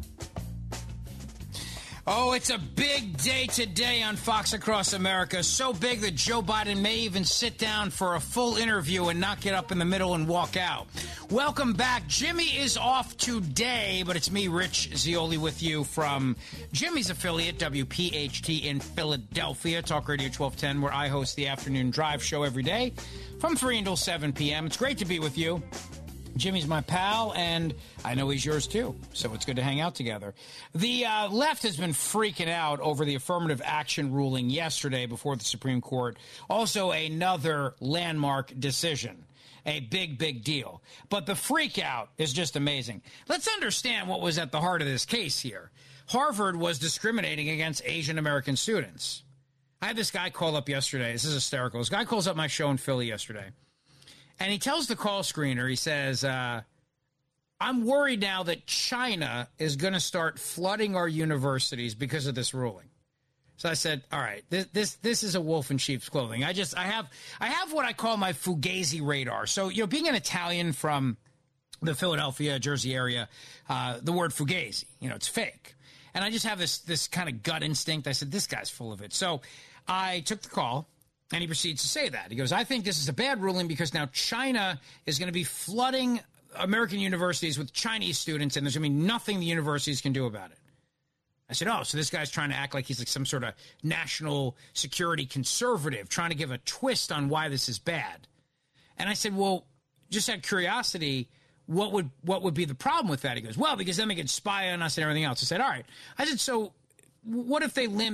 Oh, it's a big day today on Fox Across America. So big that Joe Biden may even sit down for a full interview and not get up in the middle and walk out. Welcome back. Jimmy is off today, but it's me, Rich Zeoli, with you from Jimmy's affiliate, WPHT in Philadelphia, Talk Radio 1210, where I host the afternoon drive show every day from 3 until 7 p.m. It's great to be with you. Jimmy's my pal, and I know he's yours too, so it's good to hang out together. The left has been freaking out over the affirmative action ruling yesterday before the Supreme Court. Also another landmark decision. A big, big deal. But the freak out is just amazing. Let's understand what was at the heart of this case here. Harvard was discriminating against Asian American students. I had this guy call up yesterday. This is hysterical. This guy calls up my show in Philly yesterday. And he tells the call screener, he says, I'm worried now that China is going to start flooding our universities because of this ruling. So I said, all right, this is a wolf in sheep's clothing. I have what I call my Fugazi radar. So, being an Italian from the Philadelphia, Jersey area, the word Fugazi, it's fake. And I just have this kind of gut instinct. I said, this guy's full of it. So I took the call. And he proceeds to say that. He goes, I think this is a bad ruling because now China is going to be flooding American universities with Chinese students, and there's going to be nothing the universities can do about it. I said, oh, so this guy's trying to act like he's like some sort of national security conservative, trying to give a twist on why this is bad. And I said, well, just out of curiosity, what would be the problem with that? He goes, well, because then they could spy on us and everything else. I said, all right. I said, so what if they limit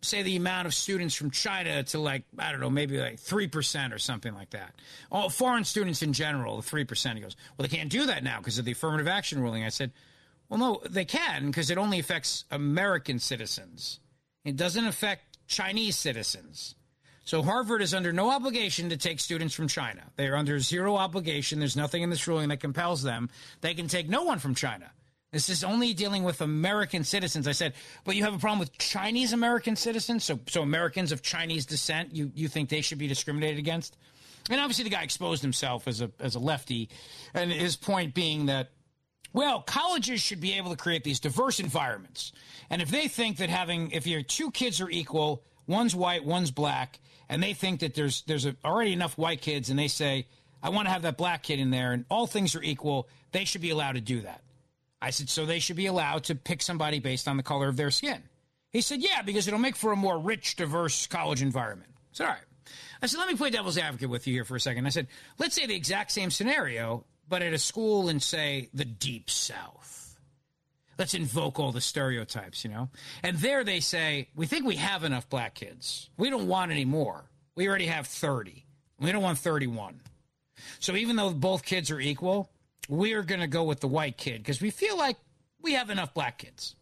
say, the amount of students from China to, like, I don't know, maybe like 3% or something like that. All foreign students in general, the 3%. He goes, well, they can't do that now because of the affirmative action ruling. I said, well, no, they can, because it only affects American citizens. It doesn't affect Chinese citizens. So Harvard is under no obligation to take students from China. They are under zero obligation. There's nothing in this ruling that compels them. They can take no one from China. This is only dealing with American citizens. I said, but you have a problem with Chinese American citizens? So Americans of Chinese descent, you think they should be discriminated against? And obviously the guy exposed himself as a lefty, and his point being that, well, colleges should be able to create these diverse environments. And if they think that if your two kids are equal, one's white, one's black, and they think that there's already enough white kids, and they say, I want to have that black kid in there, and all things are equal, they should be allowed to do that. I said, so they should be allowed to pick somebody based on the color of their skin. He said, yeah, because it'll make for a more rich, diverse college environment. I said, all right. I said, let me play devil's advocate with you here for a second. I said, let's say the exact same scenario, but at a school in, say, the Deep South. Let's invoke all the stereotypes, And there they say, we think we have enough black kids. We don't want any more. We already have 30. We don't want 31. So even though both kids are equal, we're going to go with the white kid because we feel like we have enough black kids.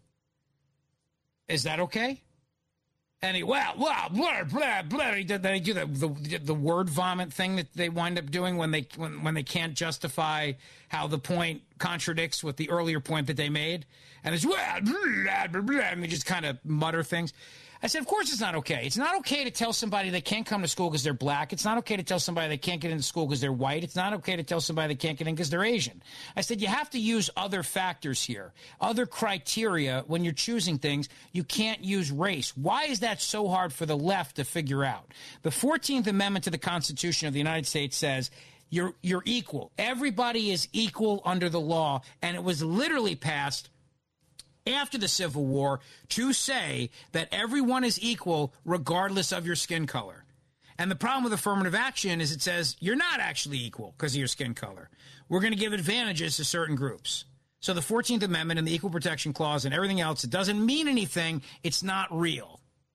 Is that okay? And he, blah, blah, blah, blah. They do the word vomit thing that they wind up doing when they can't justify how the point contradicts with the earlier point that they made. And it's blah, blah, blah, blah, and they just kind of mutter things. I said, of course it's not okay. It's not okay to tell somebody they can't come to school because they're black. It's not okay to tell somebody they can't get into school because they're white. It's not okay to tell somebody they can't get in because they're Asian. I said, you have to use other factors here, other criteria when you're choosing things. You can't use race. Why is that so hard for the left to figure out? The 14th Amendment to the Constitution of the United States says you're equal. Everybody is equal under the law, and it was literally passed after the Civil War to say that everyone is equal regardless of your skin color. And the problem with affirmative action is it says you're not actually equal because of your skin color. We're going to give advantages to certain groups. So the 14th Amendment and the Equal Protection Clause and everything else, it doesn't mean anything. It's not real.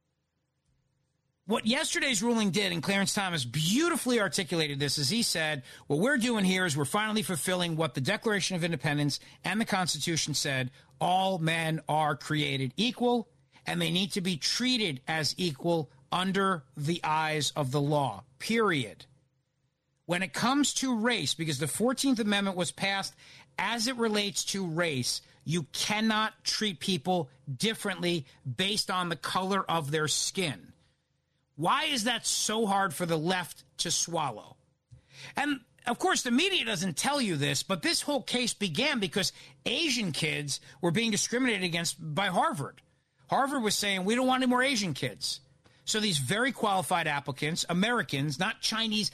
What yesterday's ruling did, and Clarence Thomas beautifully articulated this, is he said, what we're doing here is we're finally fulfilling what the Declaration of Independence and the Constitution said. All men are created equal, and they need to be treated as equal under the eyes of the law, period. When it comes to race, because the 14th Amendment was passed as it relates to race, you cannot treat people differently based on the color of their skin. Why is that so hard for the left to swallow? And, of course, the media doesn't tell you this, but this whole case began because Asian kids were being discriminated against by Harvard. Harvard was saying, we don't want any more Asian kids. So these very qualified applicants, Americans, not Chinese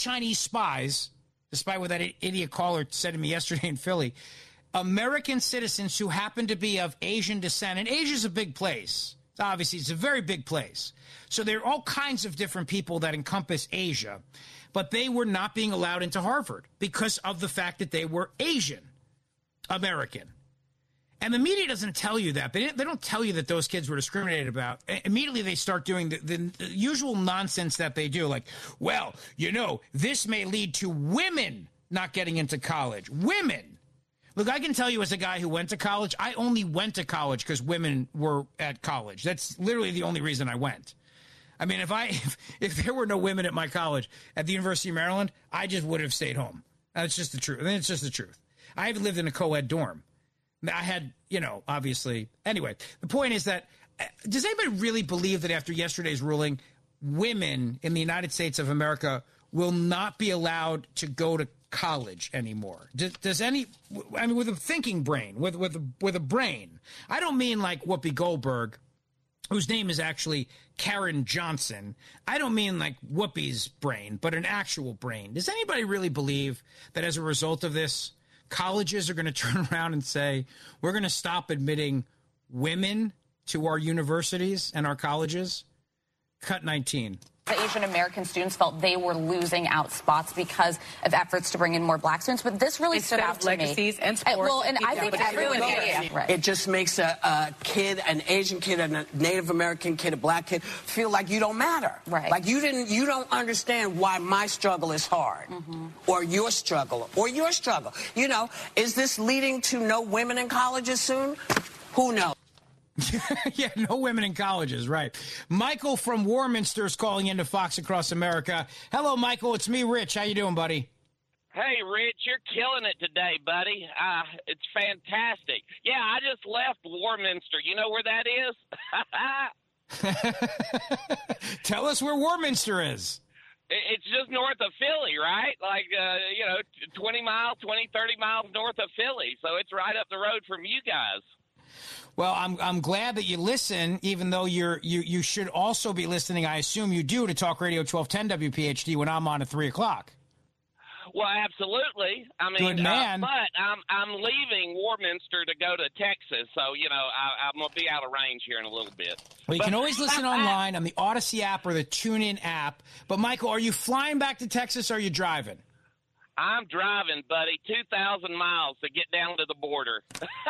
spies, despite what that idiot caller said to me yesterday in Philly, American citizens who happen to be of Asian descent. And Asia's a big place. Obviously, it's a very big place. So there are all kinds of different people that encompass Asia, but they were not being allowed into Harvard because of the fact that they were Asian American. And the media doesn't tell you that. They don't tell you that those kids were discriminated about. Immediately they start doing the usual nonsense that they do, like, well, this may lead to women not getting into college. Women. Look, I can tell you as a guy who went to college, I only went to college because women were at college. That's literally the only reason I went. I mean, if there were no women at my college at the University of Maryland, I just would have stayed home. That's just the truth. I mean, it's just the truth. I have lived in a co-ed dorm. I had, obviously. Anyway, the point is that, does anybody really believe that after yesterday's ruling, women in the United States of America will not be allowed to go to college anymore? Does with a thinking brain, with a brain, I don't mean like Whoopi Goldberg, whose name is actually Karen Johnson. I don't mean like Whoopi's brain, but an actual brain. Does anybody really believe that as a result of this, colleges are going to turn around and say, we're going to stop admitting women to our universities and our colleges? Cut 19. The Asian American students felt they were losing out spots because of efforts to bring in more black students, but this really stood out to legacies me. And sports. Well, and I think everyone right. It just makes a kid, an Asian kid, a Native American kid, a black kid, feel like you don't matter. Right. Like you don't understand why my struggle is hard, or your struggle, You know, is this leading to no women in colleges soon? Who knows? Yeah, no women in colleges, right. Michael from Warminster is calling into Fox Across America. Hello, Michael. It's me, Rich. How you doing, buddy? Hey, Rich, you're killing it today, buddy. It's fantastic. Yeah, I just left Warminster. You know where that is? Tell us where Warminster is. It's just north of Philly, right? Like, 20 miles, 20, 30 miles north of Philly. So it's right up the road from you guys. Well, I'm glad that you listen, even though you should also be listening, I assume you do, to Talk Radio 1210 WPHT when I'm on at 3 o'clock. Well, absolutely. I mean, Good man. But I'm leaving Warminster to go to Texas, so, I'm going to be out of range here in a little bit. Well, you can always listen online on the Odyssey app or the TuneIn app. But, Michael, are you flying back to Texas or are you driving? I'm driving, buddy, 2,000 miles to get down to the border.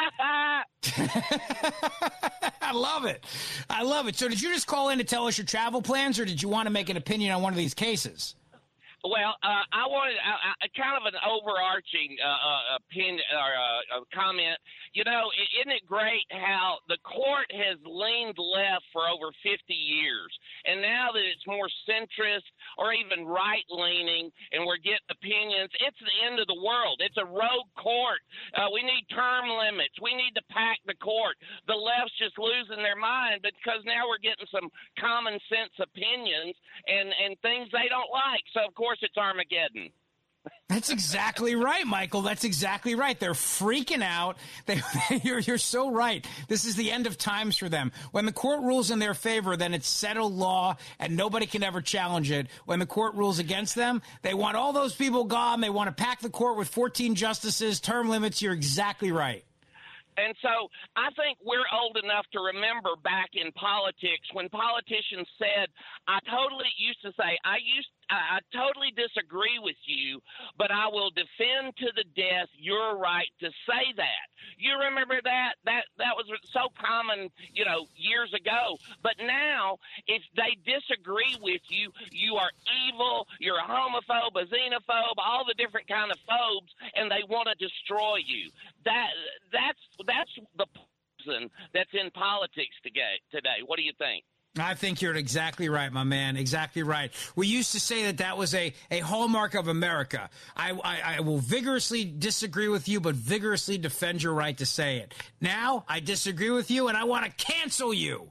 I love it. I love it. So did you just call in to tell us your travel plans, or did you want to make an opinion on one of these cases? Well, I wanted kind of an overarching opinion or comment. You know, isn't it great how the court has leaned left for over 50 years, and now that it's more centrist or even right-leaning, and we're getting opinions, it's the end of the world. It's a rogue court. We need term limits. We need to pack the court. The left's just losing their mind because now we're getting some common sense opinions and things they don't like. So, of course, it's Armageddon. That's exactly right, Michael. That's exactly right. They're freaking out. You're so right. This is the end of times for them. When the court rules in their favor, then it's settled law, and nobody can ever challenge it. When the court rules against them, they want all those people gone. They want to pack the court with 14 justices, term limits. You're exactly right. And so I think we're old enough to remember back in politics when politicians said, I totally disagree with you, but I will defend to the death your right to say that. You remember that? That was so common, years ago. But now, if they disagree with you, you are evil, you're a homophobe, a xenophobe, all the different kind of phobes, and they want to destroy you. That's the poison that's in politics today. What do you think? I think you're exactly right, my man. Exactly right. We used to say that was a hallmark of America. I will vigorously disagree with you, but vigorously defend your right to say it. Now, I disagree with you, and I want to cancel you.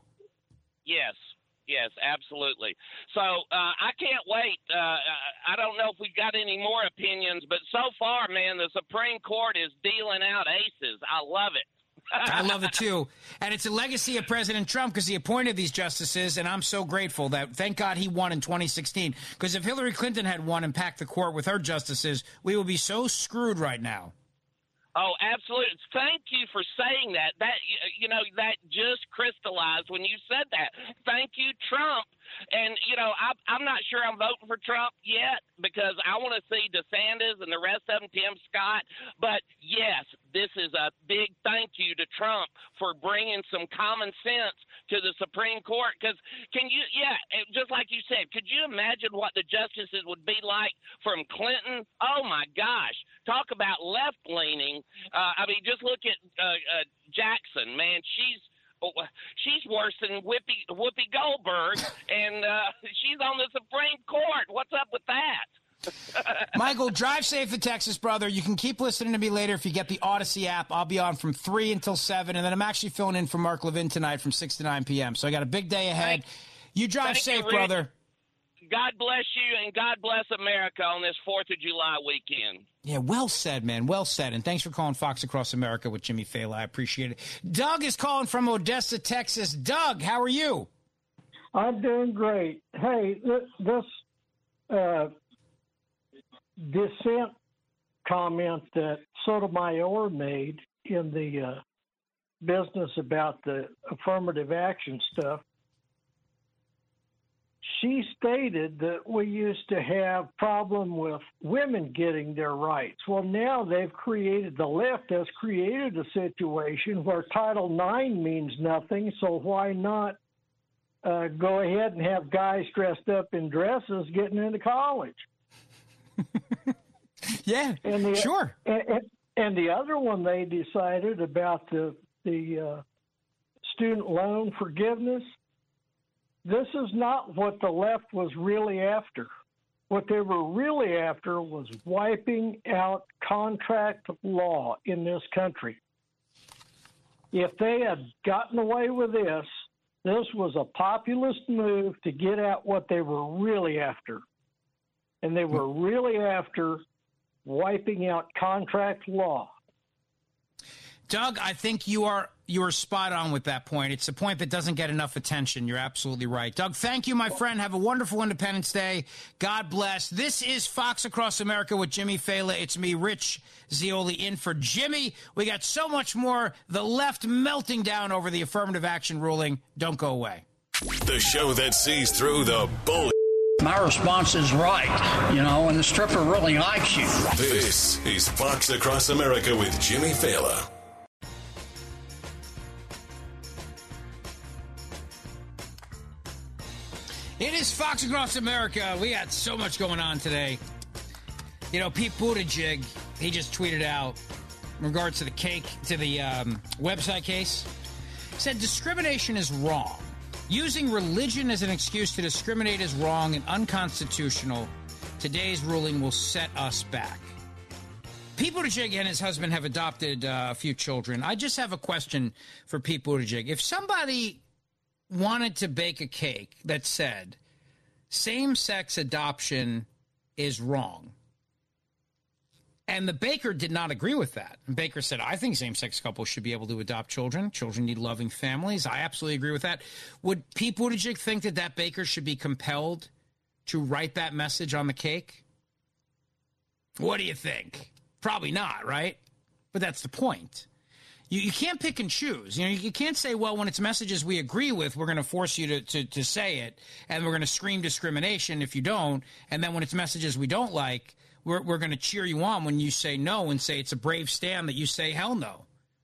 Yes, absolutely. So I can't wait. I don't know if we've got any more opinions, but so far, man, the Supreme Court is dealing out aces. I love it. I love it, too. And it's a legacy of President Trump because he appointed these justices, and I'm so grateful that, thank God, he won in 2016. Because if Hillary Clinton had won and packed the court with her justices, we would be so screwed right now. Oh, absolutely. Thank you for saying that. That just crystallized when you said that. Thank you, Trump. And, I'm not sure I'm voting for Trump yet because I want to see DeSantis and the rest of them, Tim Scott. But, yes, this is a big thank you to Trump for bringing some common sense to the Supreme Court. Because just like you said, could you imagine what the justices would be like from Clinton? Oh, my gosh. Talk about left-leaning. Just look at Jackson, man. She's worse than Whoopi Goldberg, and she's on the Supreme Court. What's up with that? Michael, drive safe in Texas, brother. You can keep listening to me later if you get the Odyssey app. I'll be on from 3 until 7, and then I'm actually filling in for Mark Levin tonight from 6 to 9 p.m. So I got a big day ahead. You drive safe, brother. God bless you, and God bless America on this 4th of July weekend. Yeah, well said, man. Well said. And thanks for calling Fox Across America with Jimmy Fallon. I appreciate it. Doug is calling from Odessa, Texas. Doug, how are you? I'm doing great. Hey, this dissent comment that Sotomayor made in the business about the affirmative action stuff, she stated that we used to have problem with women getting their rights. Well, now the left has created a situation where Title IX means nothing, so why not go ahead and have guys dressed up in dresses getting into college? Yeah, sure. And the other one they decided about the student loan forgiveness. This is not what the left was really after. What they were really after was wiping out contract law in this country. If they had gotten away with this was a populist move to get at what they were really after. And they were really after wiping out contract law. Doug, I think you are spot on with that point. It's a point that doesn't get enough attention. You're absolutely right. Doug, thank you, my friend. Have a wonderful Independence Day. God bless. This is Fox Across America with Jimmy Fallon. It's me, Rich Zeoli, in for Jimmy. We got so much more. The left melting down over the affirmative action ruling. Don't go away. The show that sees through the bullshit. My response is right, and the stripper really likes you. This is Fox Across America with Jimmy Fallon. It is Fox Across America. We got so much going on today. Pete Buttigieg, he just tweeted out in regards to the website case, said discrimination is wrong. Using religion as an excuse to discriminate is wrong and unconstitutional. Today's ruling will set us back. Pete Buttigieg and his husband have adopted a few children. I just have a question for Pete Buttigieg. If somebody wanted to bake a cake that said same-sex adoption is wrong, and the baker did not agree with that, and baker said, I think same-sex couples should be able to adopt children. Children need loving families. I absolutely agree with that. Would Pete Buttigieg think that baker should be compelled to write that message on the cake? What do you think? Probably not, right? But that's the point. You can't pick and choose. You can't say, well, when it's messages we agree with, we're going to force you to say it, and we're going to scream discrimination if you don't, and then when it's messages we don't like, we're going to cheer you on when you say no and say it's a brave stand that you say hell no.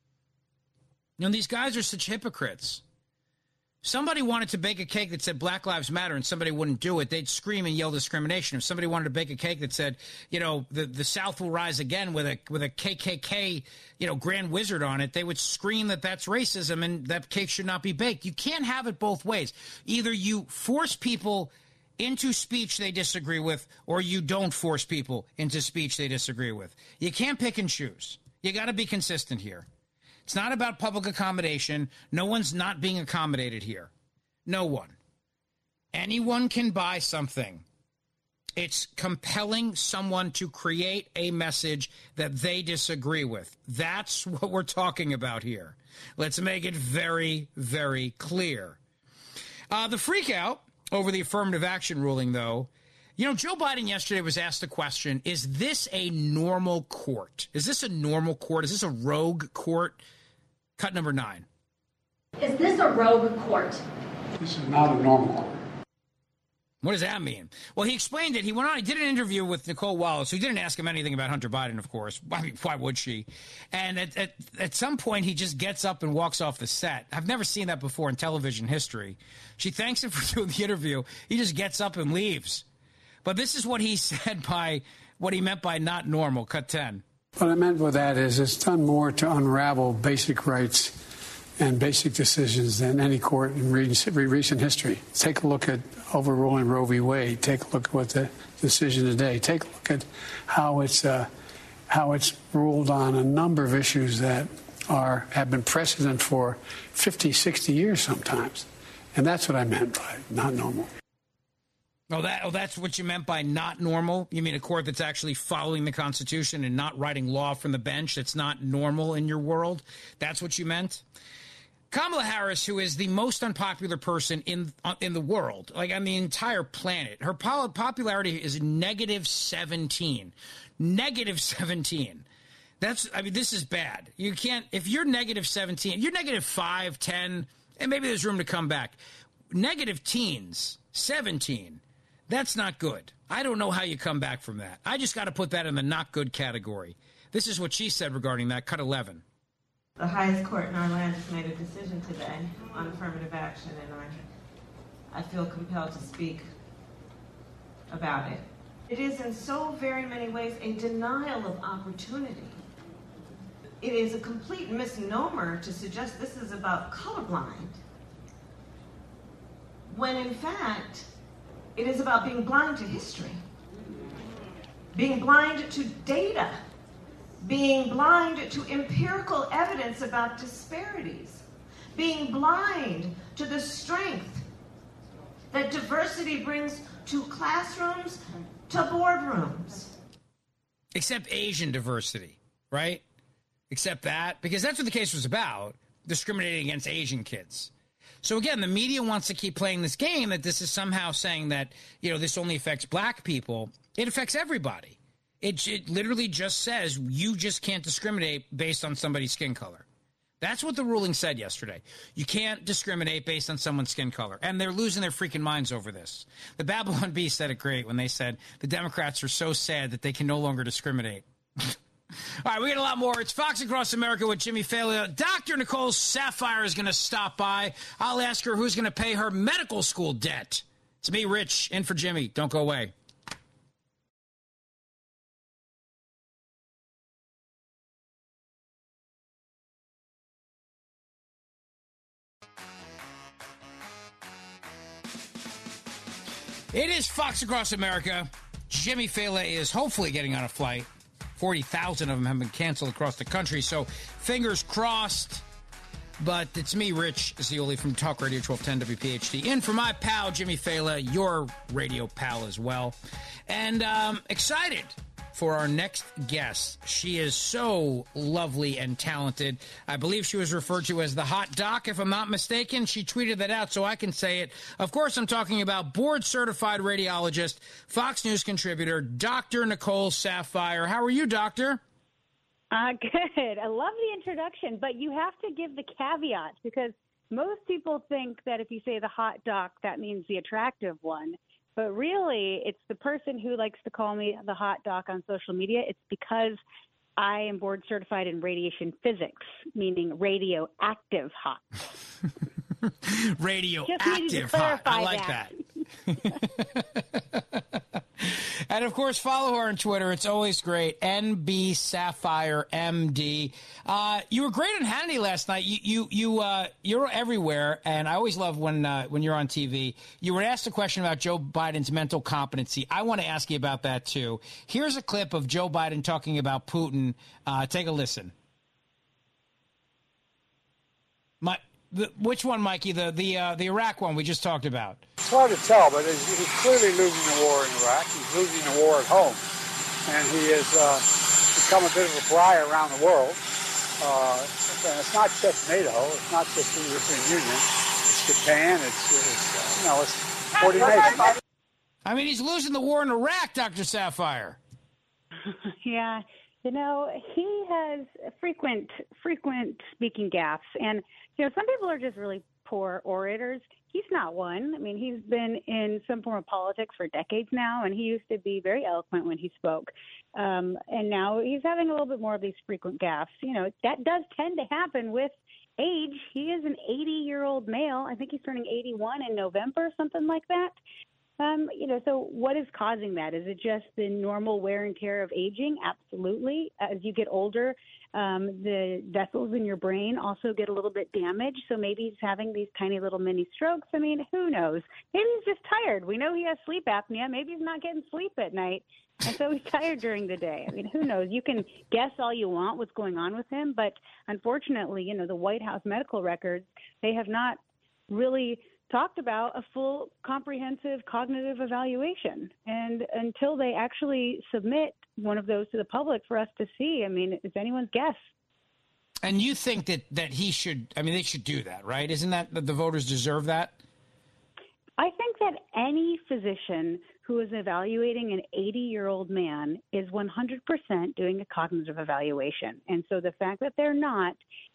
These guys are such hypocrites. Somebody wanted to bake a cake that said Black Lives Matter and somebody wouldn't do it, they'd scream and yell discrimination. If somebody wanted to bake a cake that said, the South will rise again with a KKK, grand wizard on it, they would scream that that's racism and that cake should not be baked. You can't have it both ways. Either you force people into speech they disagree with, or you don't force people into speech they disagree with. You can't pick and choose. You got to be consistent here. It's not about public accommodation. No one's not being accommodated here. No one. Anyone can buy something. It's compelling someone to create a message that they disagree with. That's what we're talking about here. Let's make it very, very clear. The freak out over the affirmative action ruling, though, Joe Biden yesterday was asked the question, is this a normal court? Is this a normal court? Is this a rogue court? Cut number 9. Is this a rogue court? This is not a normal court. What does that mean? Well, he explained it. He went on, he did an interview with Nicole Wallace, who didn't ask him anything about Hunter Biden, of course. I mean, why would she? And at some point, he just gets up and walks off the set. I've never seen that before in television history. She thanks him for doing the interview. He just gets up and leaves. But this is what he said by what he meant by not normal. Cut 10. What I meant by that is it's done more to unravel basic rights and basic decisions than any court in recent history. Take a look at overruling Roe v. Wade. Take a look at what the decision today. Take a look at how it's ruled on a number of issues that have been precedent for 50, 60 years sometimes. And that's what I meant by not normal. That's what you meant by not normal? You mean a court that's actually following the Constitution and not writing law from the bench that's not normal in your world? That's what you meant? Kamala Harris, who is the most unpopular person in the world, like on the entire planet, her popularity is -17. -17. This is bad. You can't, if you're -17, you're -5, 10, and maybe there's room to come back. Negative teens 17. That's not good. I don't know how you come back from that. I just got to put that in the not good category. This is what she said regarding that. Cut 11. The highest court in our land has made a decision today on affirmative action, and I feel compelled to speak about it. It is in so very many ways a denial of opportunity. It is a complete misnomer to suggest this is about colorblind, when in fact, it is about being blind to history, being blind to data, being blind to empirical evidence about disparities, being blind to the strength that diversity brings to classrooms, to boardrooms. Except Asian diversity, right? Except that, because that's what the case was about, discriminating against Asian kids. So again, the media wants to keep playing this game that this is somehow saying that, this only affects black people. It affects everybody. It literally just says you just can't discriminate based on somebody's skin color. That's what the ruling said yesterday. You can't discriminate based on someone's skin color. And they're losing their freaking minds over this. The Babylon Bee said it great when they said the Democrats are so sad that they can no longer discriminate. All right, we got a lot more. It's Fox Across America with Jimmy Failla. Dr. Nicole Saphier is going to stop by. I'll ask her who's going to pay her medical school debt. It's me, Rich, in for Jimmy. Don't go away. It is Fox Across America. Jimmy Failla is hopefully getting on a flight. 40,000 of them have been canceled across the country, so fingers crossed. But it's me, Rich Zeoli from Talk Radio 1210 WPHT, in for my pal, Jimmy Failla, your radio pal as well. And excited for our next guest. She is so lovely and talented. I believe she was referred to as the hot doc, if I'm not mistaken. She tweeted that out, so I can say it. Of course, I'm talking about board-certified radiologist, Fox News contributor, Dr. Nicole Saphier. How are you, Doctor? Good. I love the introduction, but you have to give the caveats because most people think that if you say the hot doc, that means the attractive one. But really, it's the person who likes to call me the hot doc on social media. It's because I am board certified in radiation physics, meaning radioactive hot. Radioactive hot. I like that. And, of course, follow her on Twitter. It's always great. NB Saphier MD. You were great on Hannity last night. You're everywhere, and I always love when you're on TV. You were asked a question about Joe Biden's mental competency. I want to ask you about that, too. Here's a clip of Joe Biden talking about Putin. Take a listen. Which one, Mikey? The Iraq one we just talked about. It's hard to tell, but he's clearly losing the war in Iraq. He's losing the war at home. And he has become a bit of a pariah around the world. And it's not just NATO. It's not just the European Union. It's Japan. It's 40 nations. I mean, he's losing the war in Iraq, Dr. Saphier. Yeah. He has frequent speaking gaffes. And, some people are just really poor orators. He's not one. I mean, he's been in some form of politics for decades now, and he used to be very eloquent when he spoke. And now he's having a little bit more of these frequent gaffes. That does tend to happen with age. He is an 80-year-old male. I think he's turning 81 in November, something like that. So what is causing that? Is it just the normal wear and tear of aging? Absolutely. As you get older, the vessels in your brain also get a little bit damaged. So maybe he's having these tiny little mini strokes. I mean, who knows? Maybe he's just tired. We know he has sleep apnea. Maybe he's not getting sleep at night. And so he's tired during the day. I mean, who knows? You can guess all you want what's going on with him. But unfortunately, the White House medical records, they have not really talked about a full comprehensive cognitive evaluation. And until they actually submit one of those to the public for us to see, I mean, it's anyone's guess. And you think that he should, they should do that, right? Isn't that the voters deserve that? I think that any physician who is evaluating an 80-year-old man is 100% doing a cognitive evaluation. And so the fact that they're not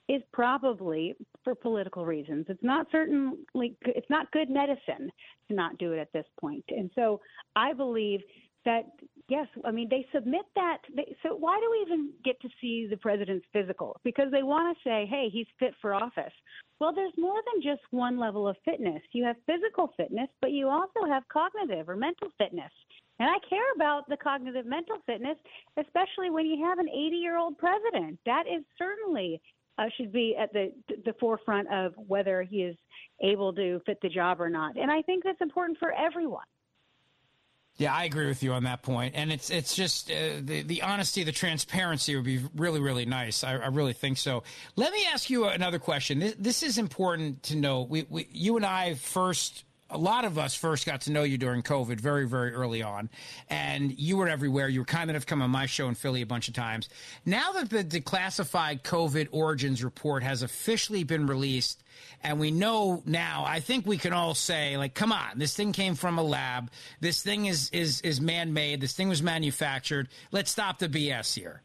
is probably for political reasons. It's not good medicine to not do it at this point. And so I believe that, yes, I mean, they submit that. So why do we even get to see the president's physical? Because they want to say, hey, he's fit for office. Well, there's more than just one level of fitness. You have physical fitness, but you also have cognitive or mental fitness. And I care about the cognitive mental fitness, especially when you have an 80-year-old president. That is certainly should be at the forefront of whether he is able to fit the job or not. And I think that's important for everyone. Yeah, I agree with you on that point. And it's just the honesty, the transparency would be really, really nice. I really think so. Let me ask you another question. This is important to know. You and I a lot of us first got to know you during COVID very, very early on, and you were everywhere. You were kind enough to come on my show in Philly a bunch of times. Now that the declassified COVID origins report has officially been released, and we know now, I think we can all say, like, come on, this thing came from a lab. This thing is man-made. This thing was manufactured. Let's stop the BS here.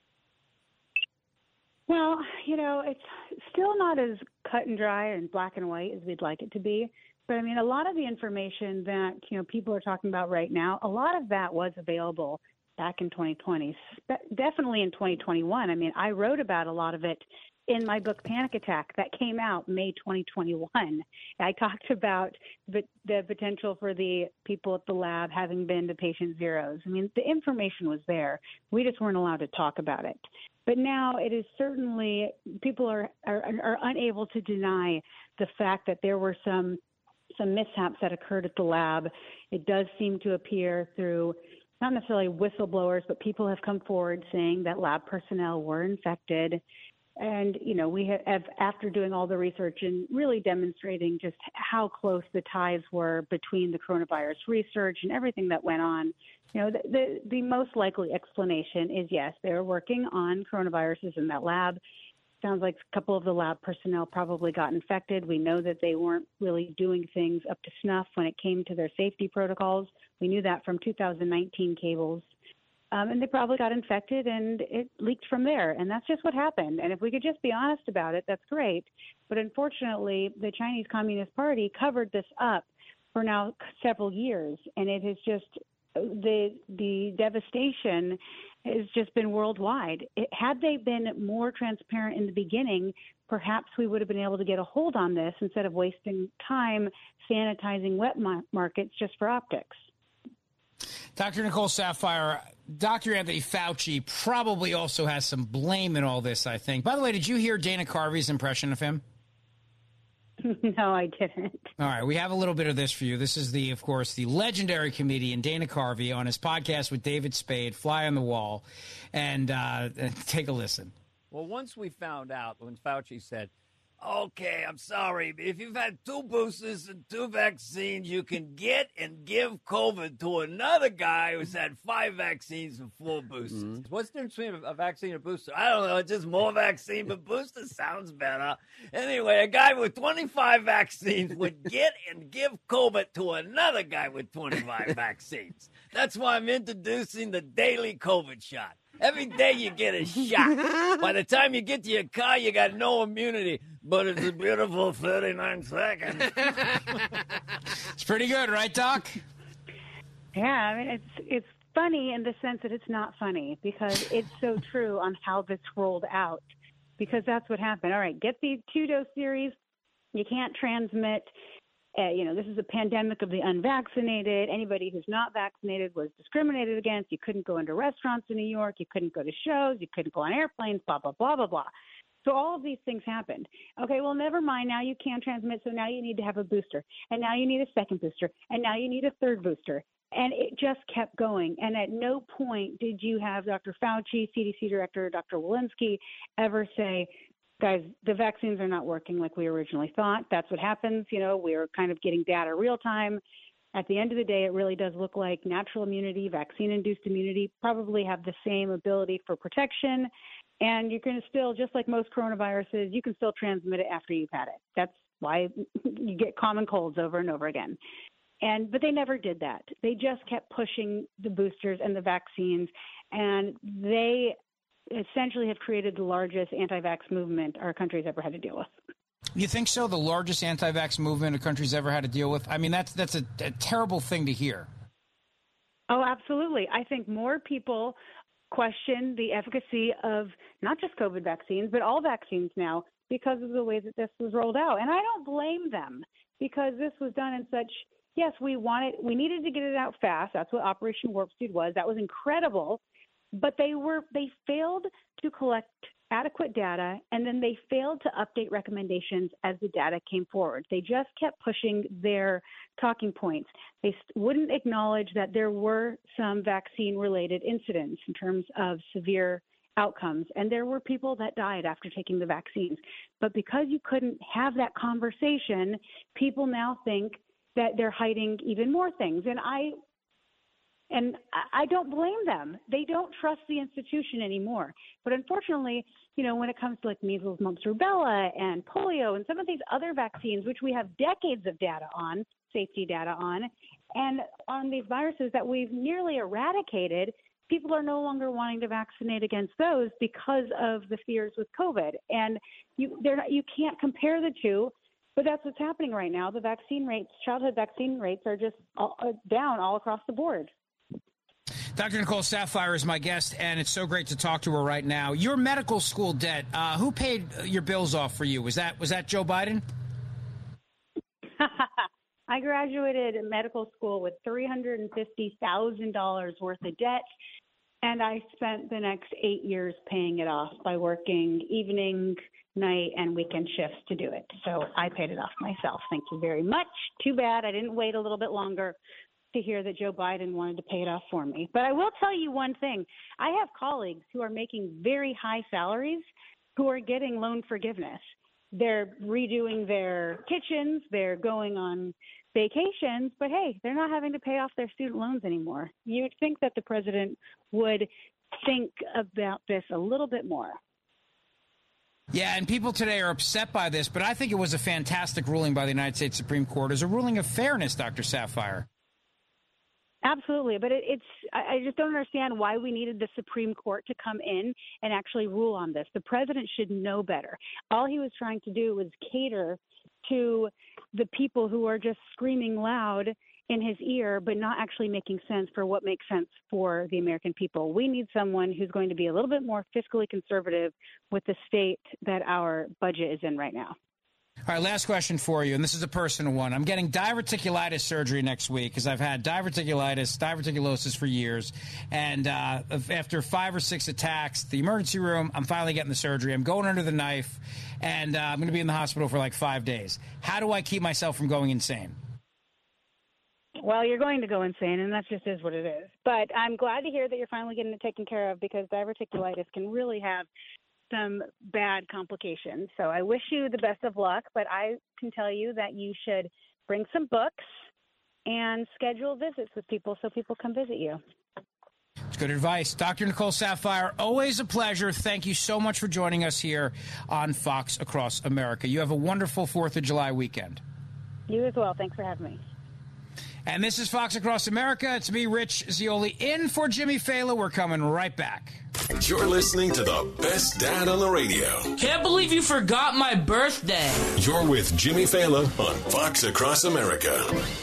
Well, it's still not as cut and dry and black and white as we'd like it to be. But I mean, a lot of the information that, people are talking about right now, a lot of that was available back in 2020, definitely in 2021. I mean, I wrote about a lot of it in my book, Panic Attack, that came out May 2021. I talked about the potential for the people at the lab having been the patient zeros. I mean, the information was there. We just weren't allowed to talk about it. But now it is certainly, people are unable to deny the fact that there were some mishaps that occurred at the lab. It does seem to appear through not necessarily whistleblowers, but people have come forward saying that lab personnel were infected. And, we have, after doing all the research and really demonstrating just how close the ties were between the coronavirus research and everything that went on, the most likely explanation is, yes, they were working on coronaviruses in that lab. Sounds like a couple of the lab personnel probably got infected. We know that they weren't really doing things up to snuff when it came to their safety protocols. We knew that from 2019 cables. And they probably got infected and it leaked from there. And that's just what happened. And if we could just be honest about it, that's great. But unfortunately, the Chinese Communist Party covered this up for now several years. And it has just, the devastation has just been worldwide. Had they been more transparent in the beginning, perhaps we would have been able to get a hold on this instead of wasting time sanitizing wet markets just for optics. Dr. Nicole Saphier, Dr. Anthony Fauci probably also has some blame in all this, I think. By the way, did you hear Dana Carvey's impression of him? No, I didn't. All right, we have a little bit of this for you. This is, of course, the legendary comedian Dana Carvey on his podcast with David Spade, Fly on the Wall. And take a listen. Well, once we found out when Fauci said, okay, I'm sorry, but if you've had 2 boosters and 2 vaccines, you can get and give COVID to another guy who's had 5 vaccines and 4 boosters. Mm-hmm. What's the difference between a vaccine and a booster? I don't know. It's just more vaccine, but booster sounds better. Anyway, a guy with 25 vaccines would get and give COVID to another guy with 25 vaccines. That's why I'm introducing the daily COVID shot. Every day you get a shot. By the time you get to your car, you got no immunity. But it's a beautiful 39 seconds. It's pretty good, right, Doc? Yeah, I mean, it's funny in the sense that it's not funny because it's so true on how this rolled out. Because that's what happened. All right, get the 2-dose series. You can't transmit. This is a pandemic of the unvaccinated. Anybody who's not vaccinated was discriminated against. You couldn't go into restaurants in New York. You couldn't go to shows. You couldn't go on airplanes, blah, blah, blah, blah, blah. So all of these things happened. Okay, well, never mind. Now you can transmit, so now you need to have a booster. And now you need a second booster. And now you need a third booster. And it just kept going. And at no point did you have Dr. Fauci, CDC Director, Dr. Walensky, ever say, guys, the vaccines are not working like we originally thought. That's what happens. We're kind of getting data real time. At the end of the day, it really does look like natural immunity, vaccine-induced immunity probably have the same ability for protection. And you're going to still, just like most coronaviruses, you can still transmit it after you've had it. That's why you get common colds over and over again. But they never did that. They just kept pushing the boosters and the vaccines. And they essentially have created the largest anti-vax movement our country's ever had to deal with. You think so? The largest anti-vax movement a country's ever had to deal with? I mean, that's a terrible thing to hear. Oh, absolutely. I think more people question the efficacy of not just COVID vaccines, but all vaccines now because of the way that this was rolled out. And I don't blame them because this was done in such, yes, we needed to get it out fast. That's what Operation Warp Speed was. That was incredible. But they failed to collect adequate data, and then they failed to update recommendations as the data came forward. They just kept pushing their talking points. They wouldn't acknowledge that there were some vaccine-related incidents in terms of severe outcomes, and there were people that died after taking the vaccines. But because you couldn't have that conversation, people now think that they're hiding even more things. And I don't blame them. They don't trust the institution anymore. But unfortunately, when it comes to like measles, mumps, rubella, and polio, and some of these other vaccines, which we have decades of data on, safety data on, and on these viruses that we've nearly eradicated, people are no longer wanting to vaccinate against those because of the fears with COVID. And you can't compare the two. But that's what's happening right now. The vaccine rates, childhood vaccine rates, are just down all across the board. Dr. Nicole Saphier is my guest, and it's so great to talk to her right now. Your medical school debt, who paid your bills off for you? Was that Joe Biden? I graduated medical school with $350,000 worth of debt, and I spent the next 8 years paying it off by working evening, night, and weekend shifts to do it. So I paid it off myself. Thank you very much. Too bad I didn't wait a little bit longer to hear that Joe Biden wanted to pay it off for me. But I will tell you one thing. I have colleagues who are making very high salaries who are getting loan forgiveness. They're redoing their kitchens, they're going on vacations, but hey, they're not having to pay off their student loans anymore. You would think that the president would think about this a little bit more. Yeah, and people today are upset by this, but I think it was a fantastic ruling by the United States Supreme Court as a ruling of fairness, Dr. Saphier. Absolutely, but I just don't understand why we needed the Supreme Court to come in and actually rule on this. The president should know better. All he was trying to do was cater to the people who are just screaming loud in his ear, but not actually making sense for what makes sense for the American people. We need someone who's going to be a little bit more fiscally conservative with the state that our budget is in right now. All right, last question for you, and this is a personal one. I'm getting diverticulitis surgery next week because I've had diverticulosis for years. And after 5 or 6 attacks, the emergency room, I'm finally getting the surgery. I'm going under the knife, and I'm going to be in the hospital for like 5 days. How do I keep myself from going insane? Well, you're going to go insane, and that just is what it is. But I'm glad to hear that you're finally getting it taken care of because diverticulitis can really have some bad complications. So I wish you the best of luck, but I can tell you that you should bring some books and schedule visits with people so people come visit you. It's good advice. Dr. Nicole Saphier, always a pleasure. Thank you so much for joining us here on Fox Across America. You have a wonderful 4th of July weekend. You as well. Thanks for having me. And this is Fox Across America. It's me, Rich Zeoli, in for Jimmy Fallon. We're coming right back. You're listening to the best dad on the radio. Can't believe you forgot my birthday. You're with Jimmy Fallon on Fox Across America.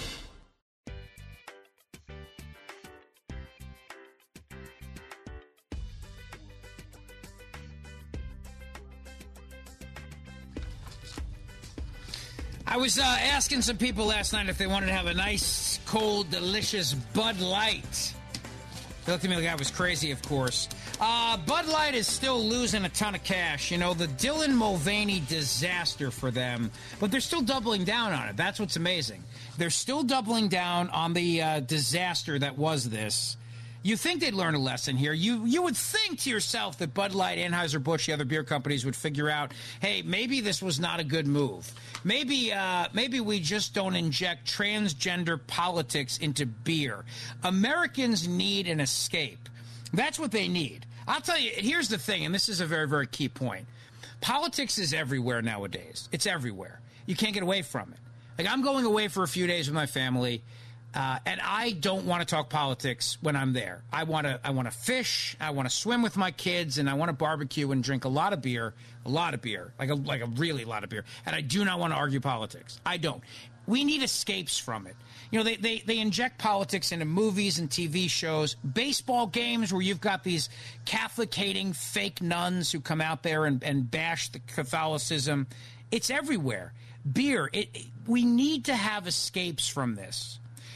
I was asking some people last night if they wanted to have a nice, cold, delicious Bud Light. They looked at me like I was crazy, of course. Bud Light is still losing a ton of cash. You know, the Dylan Mulvaney disaster for them. But they're still doubling down on it. That's what's amazing. They're still doubling down on the disaster that was this. You think they'd learn a lesson here. You would think to yourself that Bud Light, Anheuser-Busch, the other beer companies would figure out, hey, maybe this was not a good move. Maybe we just don't inject transgender politics into beer. Americans need an escape. That's what they need. I'll tell you, here's the thing, and this is a very, very key point. Politics is everywhere nowadays. It's everywhere. You can't get away from it. Like, I'm going away for a few days with my family. And I don't want to talk politics when I'm there. I want to fish. I want to swim with my kids, and I want to barbecue and drink a lot of beer, like a really lot of beer. And I do not want to argue politics. I don't. We need escapes from it. You know, they inject politics into movies and TV shows, baseball games where you've got these Catholic-hating fake nuns who come out there and bash the Catholicism. It's everywhere. Beer. We need to have escapes from this.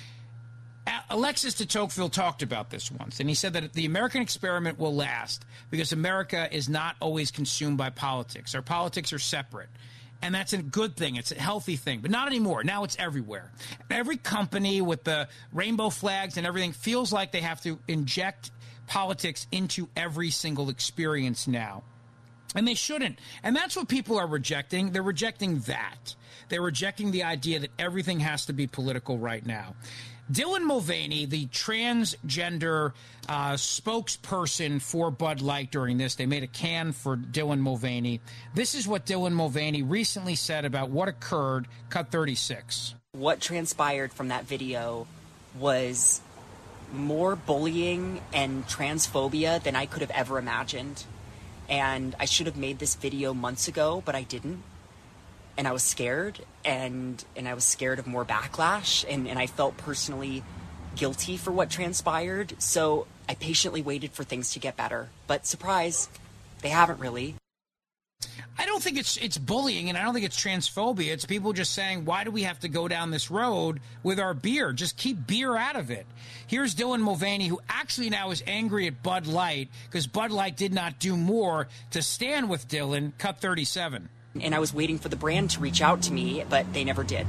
Alexis de Tocqueville talked about this once, and he said that the American experiment will last because America is not always consumed by politics. Our politics are separate. And that's a good thing. It's a healthy thing. But not anymore. Now it's everywhere. Every company with the rainbow flags and everything feels like they have to inject politics into every single experience now. And they shouldn't. And that's what people are rejecting. They're rejecting that. They're rejecting the idea that everything has to be political right now. Dylan Mulvaney, the transgender spokesperson for Bud Light during this, they made a can for Dylan Mulvaney. This is what Dylan Mulvaney recently said about what occurred, cut 36. What transpired from that video was more bullying and transphobia than I could have ever imagined. And I should have made this video months ago, but I didn't. And I was scared, and I was scared of more backlash, and I felt personally guilty for what transpired. So I patiently waited for things to get better. But surprise, they haven't really. I don't think it's bullying, and I don't think it's transphobia. It's people just saying, why do we have to go down this road with our beer? Just keep beer out of it. Here's Dylan Mulvaney, who actually now is angry at Bud Light because Bud Light did not do more to stand with Dylan, cut 37. And I was waiting for the brand to reach out to me, but they never did.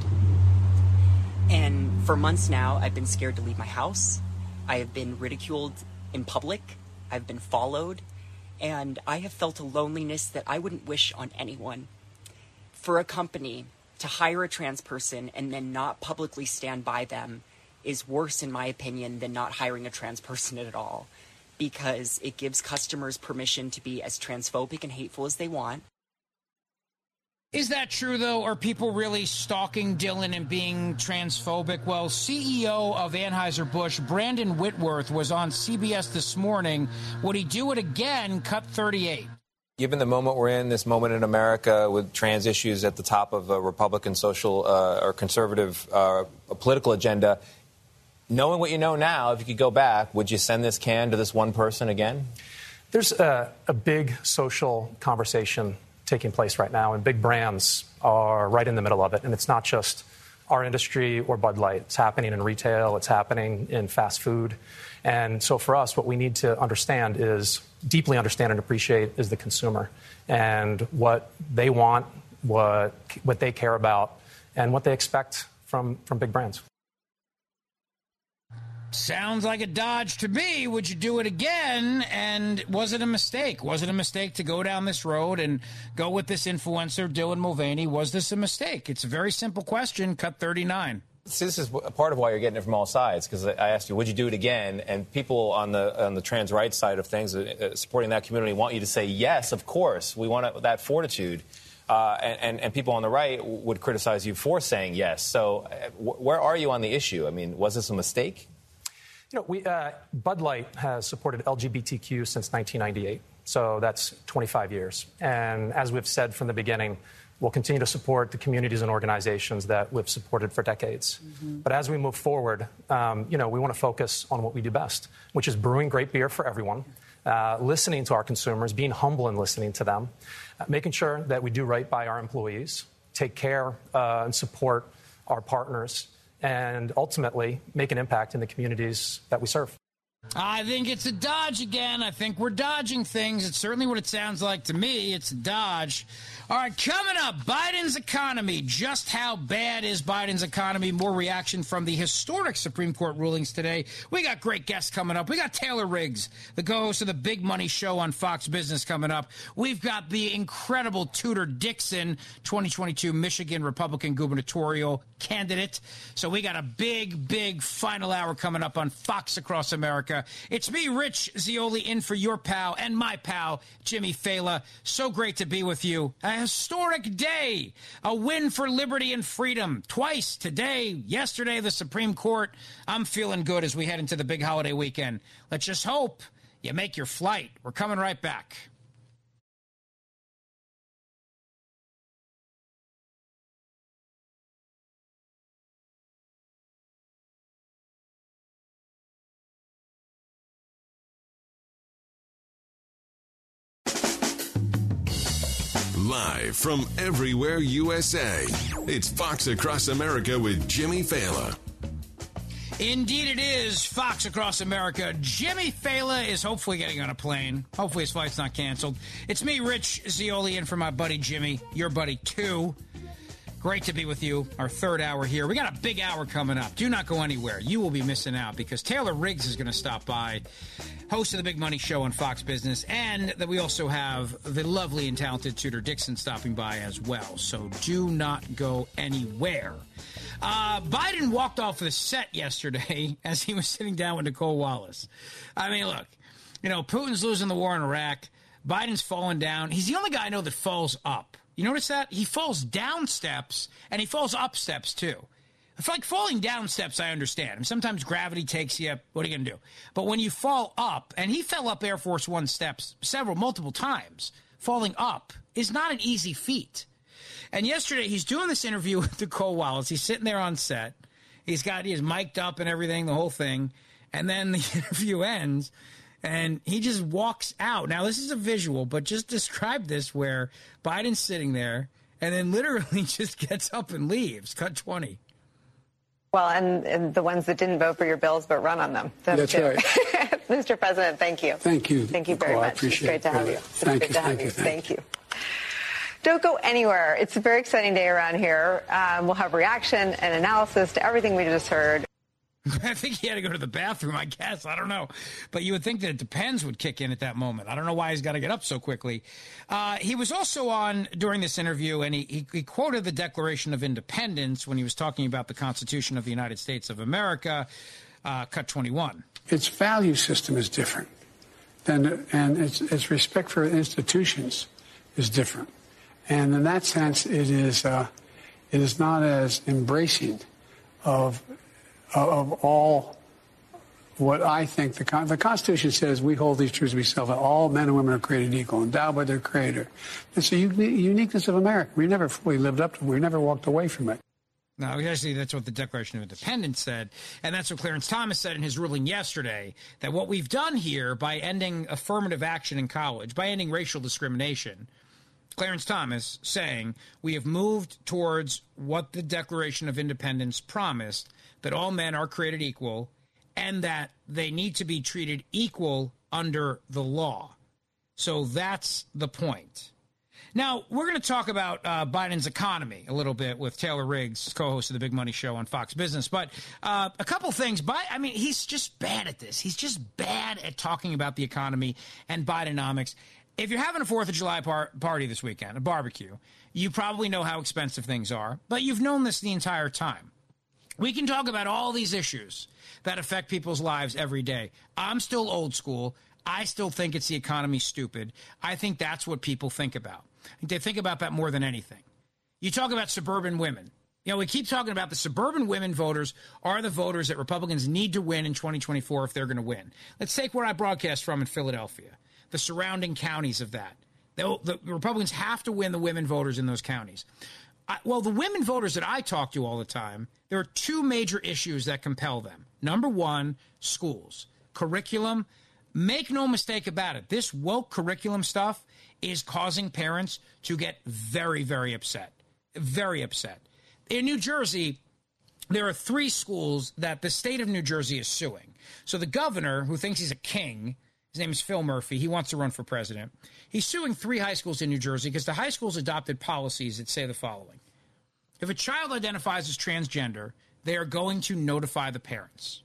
And for months now, I've been scared to leave my house. I have been ridiculed in public. I've been followed. And I have felt a loneliness that I wouldn't wish on anyone. For a company to hire a trans person and then not publicly stand by them is worse, in my opinion, than not hiring a trans person at all. Because it gives customers permission to be as transphobic and hateful as they want. Is that true, though? Are people really stalking Dylan and being transphobic? Well, CEO of Anheuser-Busch, Brandon Whitworth, was on CBS this morning. Would he do it again? Cut 38. Given the moment we're in, this moment in America with trans issues at the top of a Republican social or conservative political agenda, knowing what you know now, if you could go back, would you send this can to this one person again? There's a big social conversation taking place right now, and big brands are right in the middle of it. And it's not just our industry or Bud Light. It's happening in retail. It's happening in fast food. And so for us, what we need to understand is, deeply understand and appreciate, is the consumer and what they want, what they care about, and what they expect from big brands. Sounds like a dodge to me. Would you do it again? And was it a mistake? Was it a mistake to go down this road and go with this influencer, Dylan Mulvaney? Was this a mistake? It's a very simple question. Cut 39. See, this is part of why you're getting it from all sides, because I asked you, would you do it again? And people on the trans rights side of things, supporting that community, want you to say, yes, of course. We want that fortitude. And people on the right would criticize you for saying yes. So where are you on the issue? I mean, was this a mistake? You know, Bud Light has supported LGBTQ since 1998, so that's 25 years. And as we've said from the beginning, we'll continue to support the communities and organizations that we've supported for decades. Mm-hmm. But as we move forward, we want to focus on what we do best, which is brewing great beer for everyone, listening to our consumers, being humble and listening to them, making sure that we do right by our employees, take care and support our partners, and ultimately make an impact in the communities that we serve. I think it's a dodge again. I think we're dodging things. It's certainly what it sounds like to me. It's a dodge. All right, coming up, Biden's economy. Just how bad is Biden's economy? More reaction from the historic Supreme Court rulings today. We got great guests coming up. We got Taylor Riggs, the co-host of the Big Money Show on Fox Business, coming up. We've got the incredible Tudor Dixon, 2022 Michigan Republican gubernatorial candidate. So we got a big final hour coming up on Fox Across America. It's me, Rich Zeoli, in for your pal and my pal, Jimmy Fela. So great to be with you. A historic day, a win for liberty and freedom. Twice today, yesterday, the Supreme Court. I'm feeling good as we head into the big holiday weekend. Let's just hope you make your flight. We're coming right back. Live from everywhere USA, it's Fox Across America with Jimmy Fela. Indeed it is, Fox Across America. Jimmy Fela is hopefully getting on a plane. Hopefully his flight's not canceled. It's me, Rich Zeoli, in for my buddy Jimmy, your buddy too. Great to be with you, our third hour here. We got a big hour coming up. Do not go anywhere. You will be missing out because Taylor Riggs is going to stop by, host of the Big Money Show on Fox Business, and that we also have the lovely and talented Tudor Dixon stopping by as well. So do not go anywhere. Biden walked off the set yesterday as he was sitting down with Nicole Wallace. I mean, look, Putin's losing the war in Iraq. Biden's falling down. He's the only guy I know that falls up. You notice that? He falls down steps, and he falls up steps, too. It's like falling down steps, I understand. And sometimes gravity takes you. What are you going to do? But when you fall up, and he fell up Air Force One steps multiple times, falling up is not an easy feat. And yesterday, he's doing this interview with Nicole Wallace. He's sitting there on set. He's mic'd up and everything, the whole thing. And then the interview ends, and he just walks out. Now, this is a visual, but just describe this where Biden's sitting there and then literally just gets up and leaves. Cut 20. Well, and the ones that didn't vote for your bills but run on them. That's right. Mr. President, thank you. Thank you. Thank you very much. I appreciate it's great to have you. Thank you. Don't go anywhere. It's a very exciting day around here. We'll have reaction and analysis to everything we just heard. I think he had to go to the bathroom, I guess. I don't know. But you would think that It Depends would kick in at that moment. I don't know why he's got to get up so quickly. He was also on during this interview, and he quoted the Declaration of Independence when he was talking about the Constitution of the United States of America, cut 21. Its value system is different, and its respect for institutions is different. And in that sense, it is not as embracing of all what I think the Constitution says. We hold these truths to be self. All men and women are created equal, endowed by their Creator. It's a uniqueness of America. We never fully lived up to it. We never walked away from it. No, actually, that's what the Declaration of Independence said, and that's what Clarence Thomas said in his ruling yesterday, that what we've done here by ending affirmative action in college, by ending racial discrimination, Clarence Thomas saying we have moved towards what the Declaration of Independence promised, that all men are created equal and that they need to be treated equal under the law. So that's the point. Now, we're going to talk about Biden's economy a little bit with Taylor Riggs, co-host of the Big Money Show on Fox Business. But a couple things. He's just bad at this. He's just bad at talking about the economy and Bidenomics. If you're having a 4th of July party this weekend, a barbecue, you probably know how expensive things are, but you've known this the entire time. We can talk about all these issues that affect people's lives every day. I'm still old school. I still think it's the economy stupid. I think that's what people think about. They think about that more than anything. You talk about suburban women. We keep talking about the suburban women voters are the voters that Republicans need to win in 2024 if they're going to win. Let's take where I broadcast from in Philadelphia, the surrounding counties of that. The Republicans have to win the women voters in those counties. Well, the women voters that I talk to all the time, there are two major issues that compel them. Number one, schools. Curriculum. Make no mistake about it. This woke curriculum stuff is causing parents to get very, very upset. Very upset. In New Jersey, there are 3 schools that the state of New Jersey is suing. So the governor, who thinks he's a king, his name is Phil Murphy. He wants to run for president. He's suing 3 high schools in New Jersey because the high schools adopted policies that say the following. If a child identifies as transgender, they are going to notify the parents.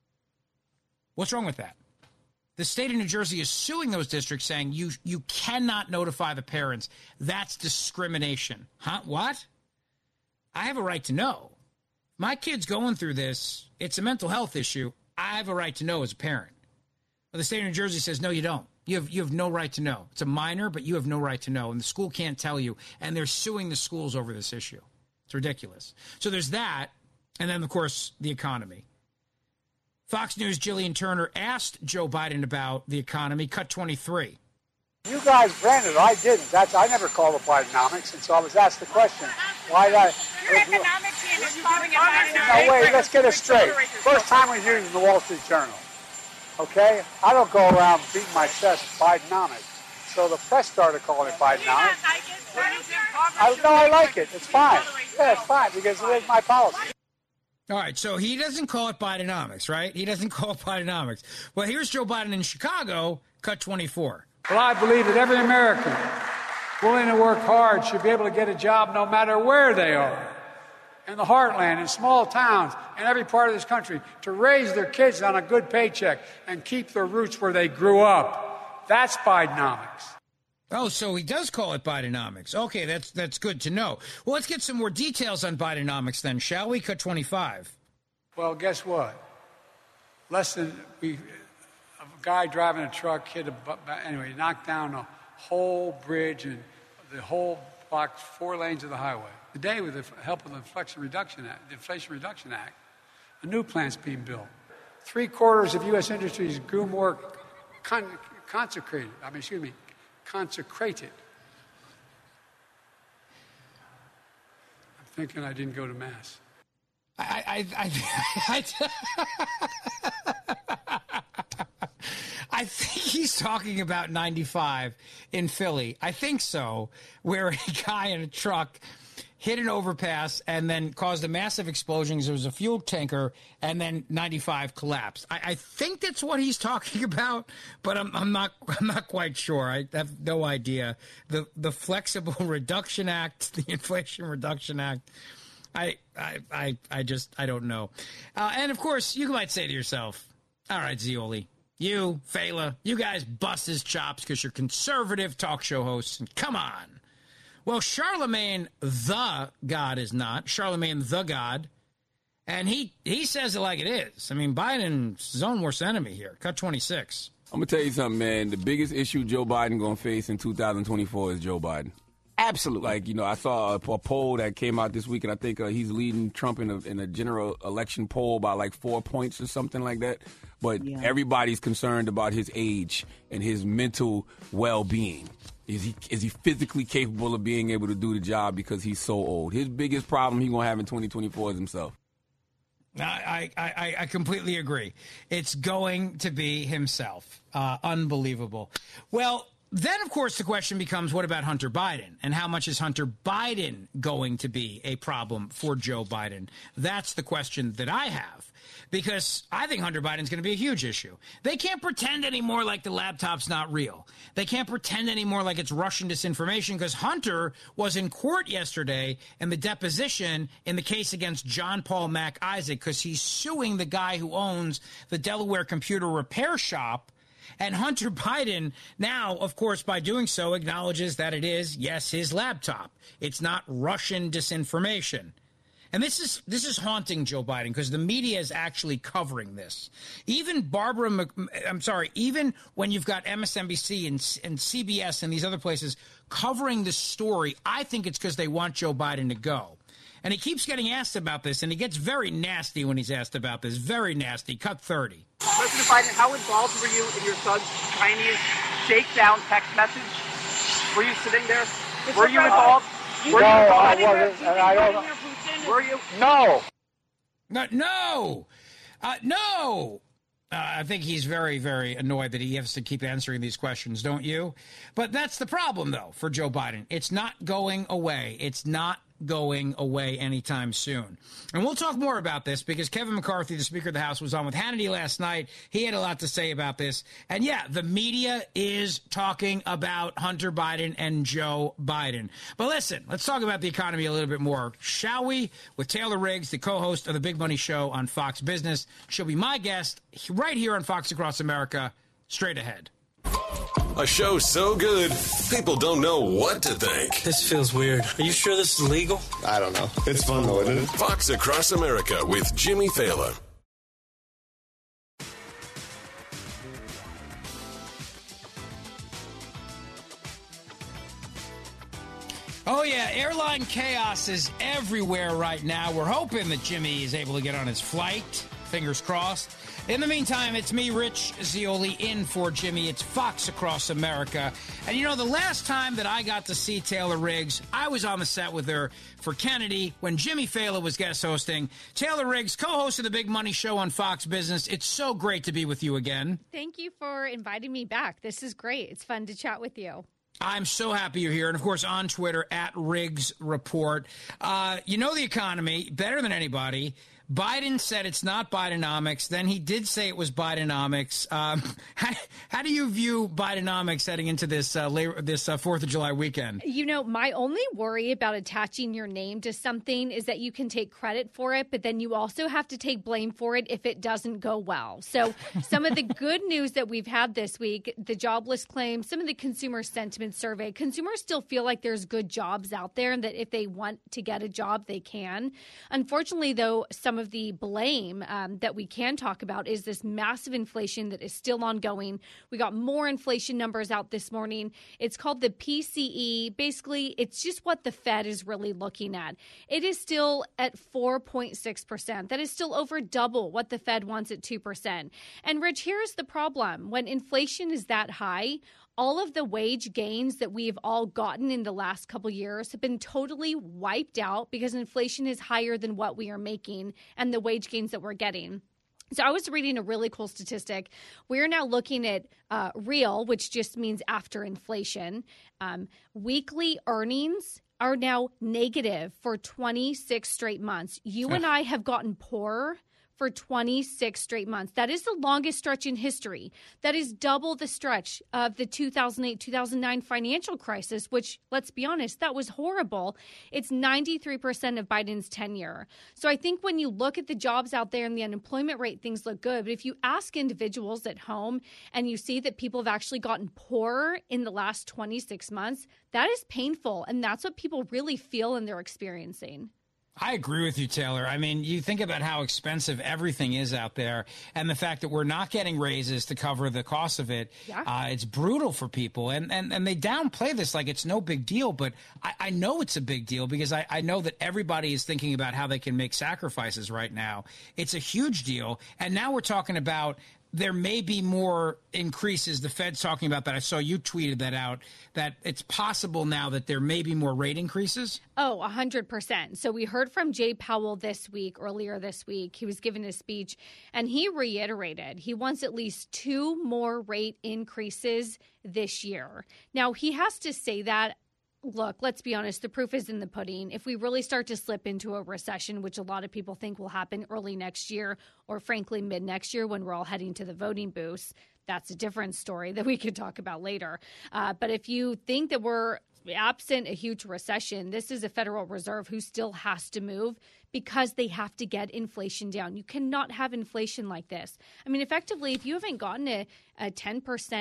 What's wrong with that? The state of New Jersey is suing those districts saying you cannot notify the parents. That's discrimination. Huh? What? I have a right to know. My kid's going through this. It's a mental health issue. I have a right to know as a parent. But the state of New Jersey says, no, you don't. You have no right to know. It's a minor, but you have no right to know. And the school can't tell you. And they're suing the schools over this issue. It's ridiculous. So there's that. And then, of course, the economy. Fox News' Jillian Turner asked Joe Biden about the economy. Cut 23. You guys, granted, I didn't. I never called it Bidenomics, and so I was asked the question, why did I... Your economic team is calling it No, Bidenomics. wait, let's get it straight. First time we're using the Wall Street Journal, okay? I don't go around beating my chest Bidenomics. So the press started calling it Bidenomics. I like it. It's fine. Yeah, it's fine, because it is my policy. All right, so he doesn't call it Bidenomics, right? He doesn't call it Bidenomics. Well, here's Joe Biden in Chicago, cut 24. Well, I believe that every American willing to work hard should be able to get a job no matter where they are. In the heartland, in small towns, in every part of this country, to raise their kids on a good paycheck and keep their roots where they grew up. That's Bidenomics. Oh, so he does call it Bidenomics. Okay, that's good to know. Well, let's get some more details on Bidenomics then, shall we? Cut 25. Well, guess what? A guy driving a truck knocked down a whole bridge and the whole block, 4 lanes of the highway. Today, with the help of the Inflation Reduction Act, a new plant's being built. 3/4 of U.S. industries grew more consecrated. I'm thinking I didn't go to Mass. I think he's talking about 95 in Philly. I think so, where a guy in a truck hit an overpass and then caused a massive explosion because there was a fuel tanker, and then 95 collapsed. I think that's what he's talking about, but I'm not quite sure. I have no idea. The Flexible Reduction Act, the Inflation Reduction Act. I don't know. And of course, you might say to yourself, all right, Zioli, you, Fela, you guys bust his chops because you're conservative talk show hosts, and come on. Well, Charlemagne the God is not. Charlemagne the God. And he says it like it is. I mean, Biden's his own worst enemy here. Cut 26. I'm going to tell you something, man. The biggest issue Joe Biden going to face in 2024 is Joe Biden. Absolutely. I saw a poll that came out this week, and I think he's leading Trump in a general election poll by 4 points or something like that. But everybody's concerned about his age and his mental well-being. Is he physically capable of being able to do the job because he's so old? His biggest problem he's going to have in 2024 is himself. I completely agree. It's going to be himself. Unbelievable. Well, then, of course, the question becomes, what about Hunter Biden? And how much is Hunter Biden going to be a problem for Joe Biden? That's the question that I have. Because I think Hunter Biden's going to be a huge issue. They can't pretend anymore like the laptop's not real. They can't pretend anymore like it's Russian disinformation, because Hunter was in court yesterday in the deposition in the case against John Paul Mac Isaac, because he's suing the guy who owns the Delaware computer repair shop. And Hunter Biden now, of course, by doing so, acknowledges that it is, yes, his laptop. It's not Russian disinformation. And this is haunting Joe Biden, because the media is actually covering this. Even even when you've got MSNBC and CBS and these other places covering the story, I think it's because they want Joe Biden to go. And he keeps getting asked about this, and he gets very nasty when he's asked about this. Very nasty. Cut 30. President Biden, how involved were you in your son's Chinese shakedown text message? Were you sitting there? Were you involved? No, I wasn't. And I don't know. Were you? No. No. I think he's very, very annoyed that he has to keep answering these questions, don't you? But that's the problem, though, for Joe Biden. It's not going away. It's not going away anytime soon. And we'll talk more about this because Kevin McCarthy, the Speaker of the House, was on with Hannity last night. He had a lot to say about this. And yeah, the media is talking about Hunter Biden and Joe Biden. But listen, let's talk about the economy a little bit more, shall we? With Taylor Riggs, the co-host of the Big Money Show on Fox Business. She'll be my guest right here on Fox Across America, straight ahead. A show so good, people don't know what to think. This feels weird. Are you sure this is legal? I don't know. It's fun though, isn't it? Fox Across America with Jimmy Fallon. Oh, yeah, airline chaos is everywhere right now. We're hoping that Jimmy is able to get on his flight. Fingers crossed. In the meantime, it's me, Rich Zeoli, in for Jimmy. It's Fox Across America. And, the last time that I got to see Taylor Riggs, I was on the set with her for Kennedy when Jimmy Fallon was guest hosting. Taylor Riggs, co-host of the Big Money Show on Fox Business. It's so great to be with you again. Thank you for inviting me back. This is great. It's fun to chat with you. I'm so happy you're here. And, of course, on Twitter, @Riggs Report. You know the economy better than anybody. Biden said it's not Bidenomics. Then he did say it was Bidenomics. How do you view Bidenomics heading into this 4th of July weekend? My only worry about attaching your name to something is that you can take credit for it, but then you also have to take blame for it if it doesn't go well. So some of the good news that we've had this week, the jobless claim, some of the consumer sentiment survey, consumers still feel like there's good jobs out there and that if they want to get a job, they can. Unfortunately, though, some of the blame that we can talk about is this massive inflation that is still ongoing. We got more inflation numbers out this morning. It's called the PCE. Basically, it's just what the Fed is really looking at. It is still at 4.6%. That is still over double what the Fed wants at 2%. And Rich, here's the problem. When inflation is that high, all of the wage gains that we've all gotten in the last couple years have been totally wiped out because inflation is higher than what we are making and the wage gains that we're getting. So I was reading a really cool statistic. We're now looking at real, which just means after inflation. Weekly earnings are now negative for 26 straight months. You and I have gotten poorer for 26 straight months. That is the longest stretch in history. That is double the stretch of the 2008-2009 financial crisis, which, let's be honest, that was horrible. It's 93% of Biden's tenure. So I think when you look at the jobs out there and the unemployment rate, things look good. But if you ask individuals at home and you see that people have actually gotten poorer in the last 26 months, that is painful. And that's what people really feel and they're experiencing. I agree with you, Taylor. I mean, you think about how expensive everything is out there and the fact that we're not getting raises to cover the cost of it. Yeah. It's brutal for people. And they downplay this like it's no big deal. But I know it's a big deal because I know that everybody is thinking about how they can make sacrifices right now. It's a huge deal. And now we're talking about there may be more increases. The Fed's talking about that. I saw you tweeted that out, that it's possible now that there may be more rate increases. Oh, 100%. So we heard from Jay Powell earlier this week. He was giving a speech, and he reiterated he wants at least 2 more rate increases this year. Now, he has to say that. Look, let's be honest, the proof is in the pudding. If we really start to slip into a recession, which a lot of people think will happen early next year or frankly mid next year when we're all heading to the voting booths, that's a different story that we could talk about later. But if you think that we're absent a huge recession, this is a Federal Reserve who still has to move because they have to get inflation down. You cannot have inflation like this. I mean, effectively, if you haven't gotten a 10%,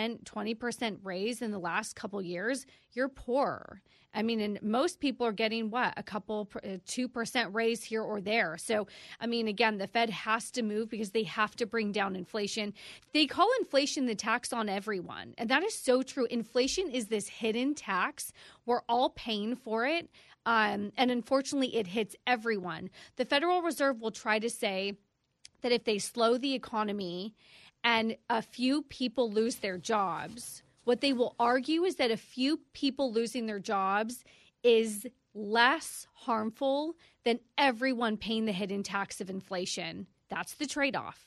20% raise in the last couple years, you're poor. I mean, and most people are getting a couple 2% raise here or there. So, I mean, again, the Fed has to move because they have to bring down inflation. They call inflation the tax on everyone. And that is so true. Inflation is this hidden tax. We're all paying for it. And unfortunately, it hits everyone. The Federal Reserve will try to say that if they slow the economy and a few people lose their jobs, what they will argue is that a few people losing their jobs is less harmful than everyone paying the hidden tax of inflation. That's the trade-off.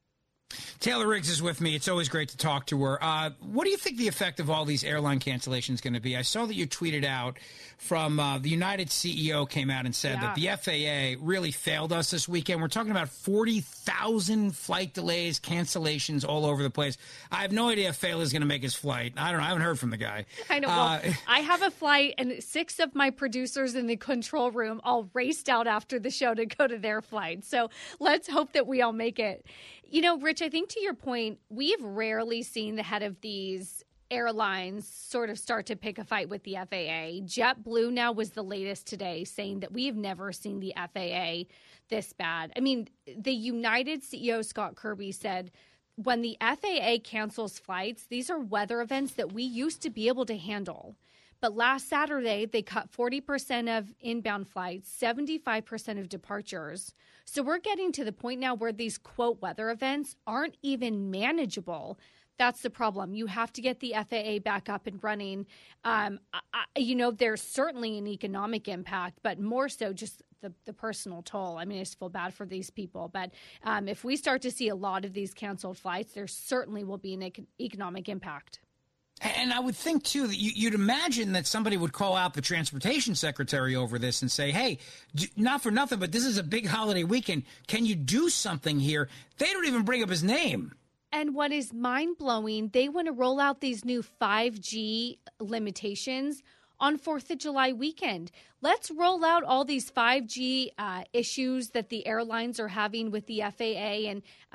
Taylor Riggs is with me. It's always great to talk to her. What do you think the effect of all these airline cancellations is going to be? I saw that you tweeted out from the United CEO came out and said that the FAA really failed us this weekend. We're talking about 40,000 flight delays, cancellations all over the place. I have no idea if Fail is going to make his flight. I don't know. I haven't heard from the guy. I know. Well, I have a flight, and 6 of my producers in the control room all raced out after the show to go to their flight. So let's hope that we all make it. You know, Rich, I think to your point, we've rarely seen the head of these airlines sort of start to pick a fight with the FAA. JetBlue now was the latest today, saying that we have never seen the FAA this bad. I mean, the United CEO, Scott Kirby, said when the FAA cancels flights, these are weather events that we used to be able to handle. But last Saturday, they cut 40% of inbound flights, 75% of departures. So we're getting to the point now where these, quote, weather events aren't even manageable. That's the problem. You have to get the FAA back up and running. There's certainly an economic impact, but more so just the personal toll. I mean, I just feel bad for these people. But if we start to see a lot of these canceled flights, there certainly will be an economic impact. And I would think, too, that you'd imagine that somebody would call out the transportation secretary over this and say, hey, not for nothing, but this is a big holiday weekend. Can you do something here? They don't even bring up his name. And what is mind-blowing, they want to roll out these new 5G limitations on 4th of July weekend. Let's roll out all these 5G issues that the airlines are having with the FAA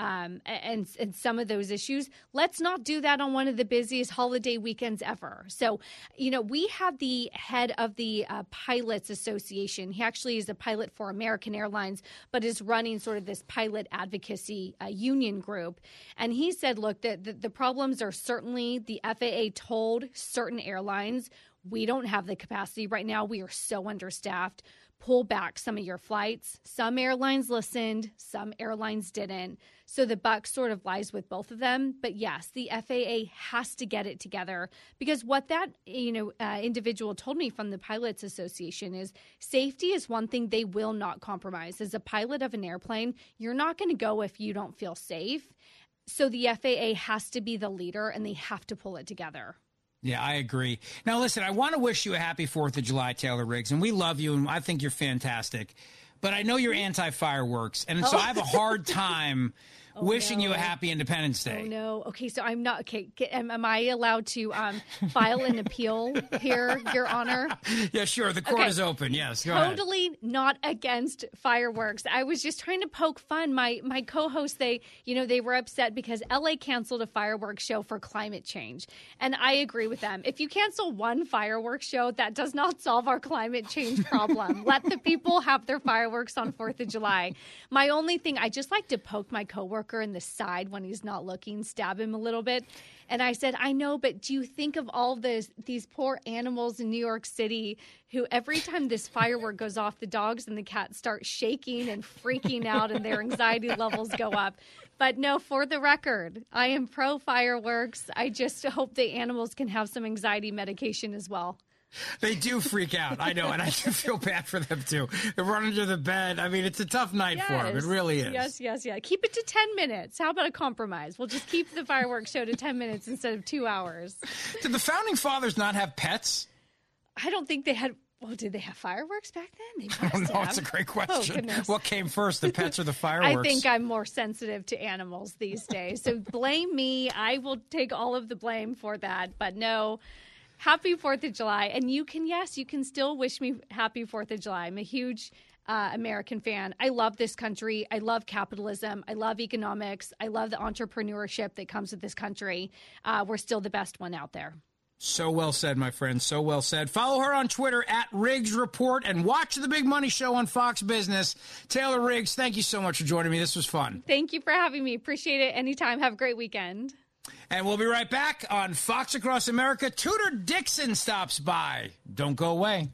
and some of those issues. Let's not do that on one of the busiest holiday weekends ever. So, we have the head of the Pilots Association. He actually is a pilot for American Airlines, but is running sort of this pilot advocacy union group. And he said, look, the problems are certainly the FAA told certain airlines, we don't have the capacity right now. We are so understaffed. Pull back some of your flights. Some airlines listened. Some airlines didn't. So the buck sort of lies with both of them. But yes, the FAA has to get it together, because what that individual told me from the Pilots Association is safety is one thing they will not compromise. As a pilot of an airplane, you're not going to go if you don't feel safe. So the FAA has to be the leader, and they have to pull it together. Yeah, I agree. Now, listen, I want to wish you a happy 4th of July, Taylor Riggs, and we love you, and I think you're fantastic. But I know you're anti-fireworks, and so I have a hard time wishing you a happy Independence Day. Oh, no. Okay, so I'm not. Okay, am I allowed to file an appeal here, Your Honor? Yeah, sure. The court is open. Yes, go ahead. Totally not against fireworks. I was just trying to poke fun. My co-hosts, they were upset because LA canceled a fireworks show for climate change. And I agree with them. If you cancel one fireworks show, that does not solve our climate change problem. Let the people have their fireworks on 4th of July. My only thing, I just like to poke my coworker in the side when he's not looking, stab him a little bit. And I said, I know, but do you think of all these poor animals in New York City who every time this firework goes off, the dogs and the cats start shaking and freaking out and their anxiety levels go up. But no, for the record, I am pro fireworks. I just hope the animals can have some anxiety medication as well. They do freak out. I know, and I do feel bad for them, too. They run under the bed. I mean, it's a tough night for them. It really is. Yes. Keep it to 10 minutes. How about a compromise? We'll just keep the fireworks show to 10 minutes instead of 2 hours. Did the Founding Fathers not have pets? I don't think they had. Well, did they have fireworks back then? They I don't know. It's a great question. What came first, the pets or the fireworks? I think I'm more sensitive to animals these days. So blame me. I will take all of the blame for that. But no. Happy 4th of July. And you can still wish me happy 4th of July. I'm a huge American fan. I love this country. I love capitalism. I love economics. I love the entrepreneurship that comes with this country. We're still the best one out there. So well said, my friend. So well said. Follow her on Twitter at Riggs Report and watch the Big Money Show on Fox Business. Taylor Riggs, thank you so much for joining me. This was fun. Thank you for having me. Appreciate it. Anytime. Have a great weekend. And we'll be right back on Fox Across America. Tudor Dixon stops by. Don't go away.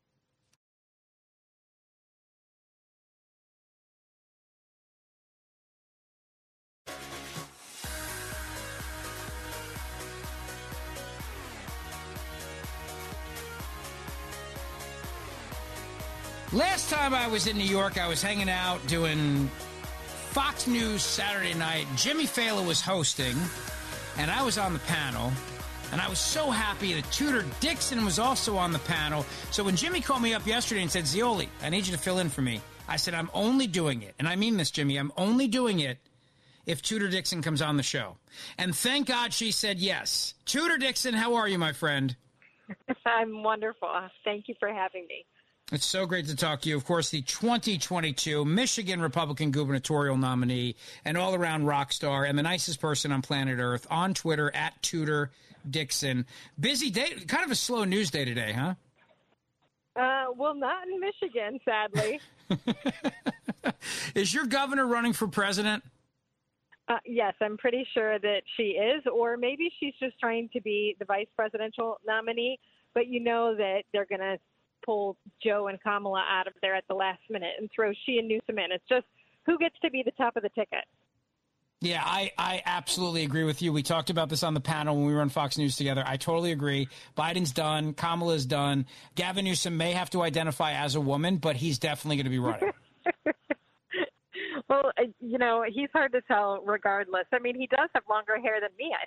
Last time I was in New York, I was hanging out doing Fox News Saturday night. Jimmy Fallon was hosting, and I was on the panel. And I was so happy that Tudor Dixon was also on the panel. So when Jimmy called me up yesterday and said, Zeoli, I need you to fill in for me, I said, I'm only doing it. And I mean this, Jimmy. I'm only doing it if Tudor Dixon comes on the show. And thank God she said yes. Tudor Dixon, how are you, my friend? I'm wonderful. Thank you for having me. It's so great to talk to you. Of course, the 2022 Michigan Republican gubernatorial nominee, an all-around rock star, and the nicest person on planet Earth. On Twitter, at Tudor Dixon. Busy day, kind of a slow news day today, huh? Well, not in Michigan, sadly. Is your governor running for president? Yes, I'm pretty sure that she is, or maybe she's just trying to be the vice presidential nominee. But you know that they're going to pull Joe and Kamala out of there at the last minute and throw she and Newsom in. It's just who gets to be the top of the ticket. Yeah, I absolutely agree with you. We talked about this on the panel when we were on Fox News together. I totally agree. Biden's done. Kamala's done. Gavin Newsom may have to identify as a woman, but he's definitely going to be running. Well, you know, he's hard to tell regardless. I mean, he does have longer hair than me,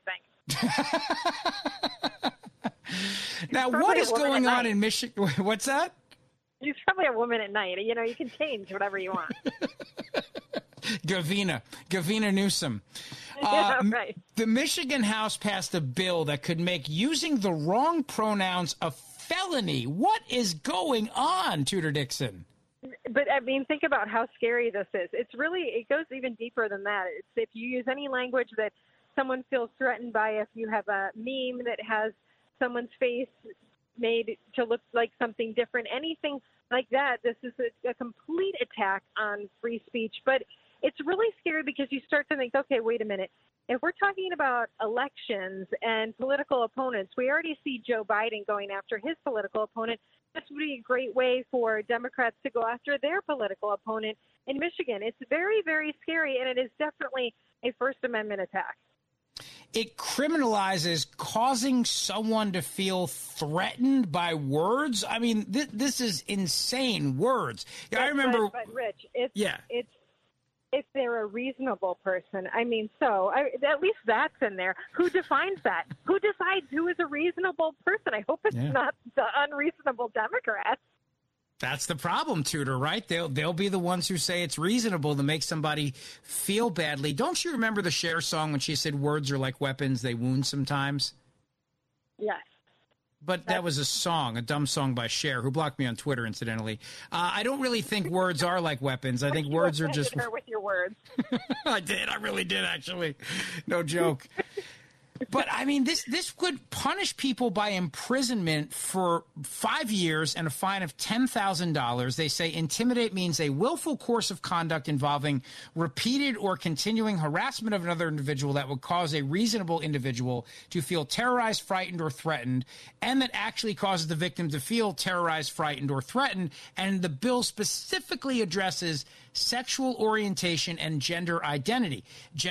I think. Now, what is going on in Michigan? What's that? He's probably a woman at night. You know, you can change whatever you want. Gavina Newsom. Yeah, right. The Michigan House passed a bill that could make using the wrong pronouns a felony. What is going on, Tudor Dixon? But, I mean, think about how scary this is. It goes even deeper than that. It's if you use any language that someone feels threatened by, if you have a meme that has someone's face made to look like something different, anything like that, this is a complete attack on free speech. But it's really scary because you start to think, okay, wait a minute. If we're talking about elections and political opponents, we already see Joe Biden going after his political opponent. This would be a great way for Democrats to go after their political opponent in Michigan. It's very, very scary, and it is definitely a First Amendment attack. It criminalizes causing someone to feel threatened by words. I mean, this is insane words. Yeah, I remember. But Rich, it's if they're a reasonable person. I mean, at least that's in there. Who defines that? Who decides who is a reasonable person? I hope it's not the unreasonable Democrats. That's the problem, Tudor, right? They'll be the ones who say it's reasonable to make somebody feel badly. Don't you remember the Cher song when she said words are like weapons, they wound sometimes? Yes. But that was a song, a dumb song by Cher, who blocked me on Twitter, incidentally. I don't really think words are like weapons. I think words are just... her with your words. I did. I really did, actually. No joke. But, I mean, this would punish people by imprisonment for 5 years and a fine of $10,000. They say intimidate means a willful course of conduct involving repeated or continuing harassment of another individual that would cause a reasonable individual to feel terrorized, frightened, or threatened, and that actually causes the victim to feel terrorized, frightened, or threatened. And the bill specifically addresses sexual orientation and gender identity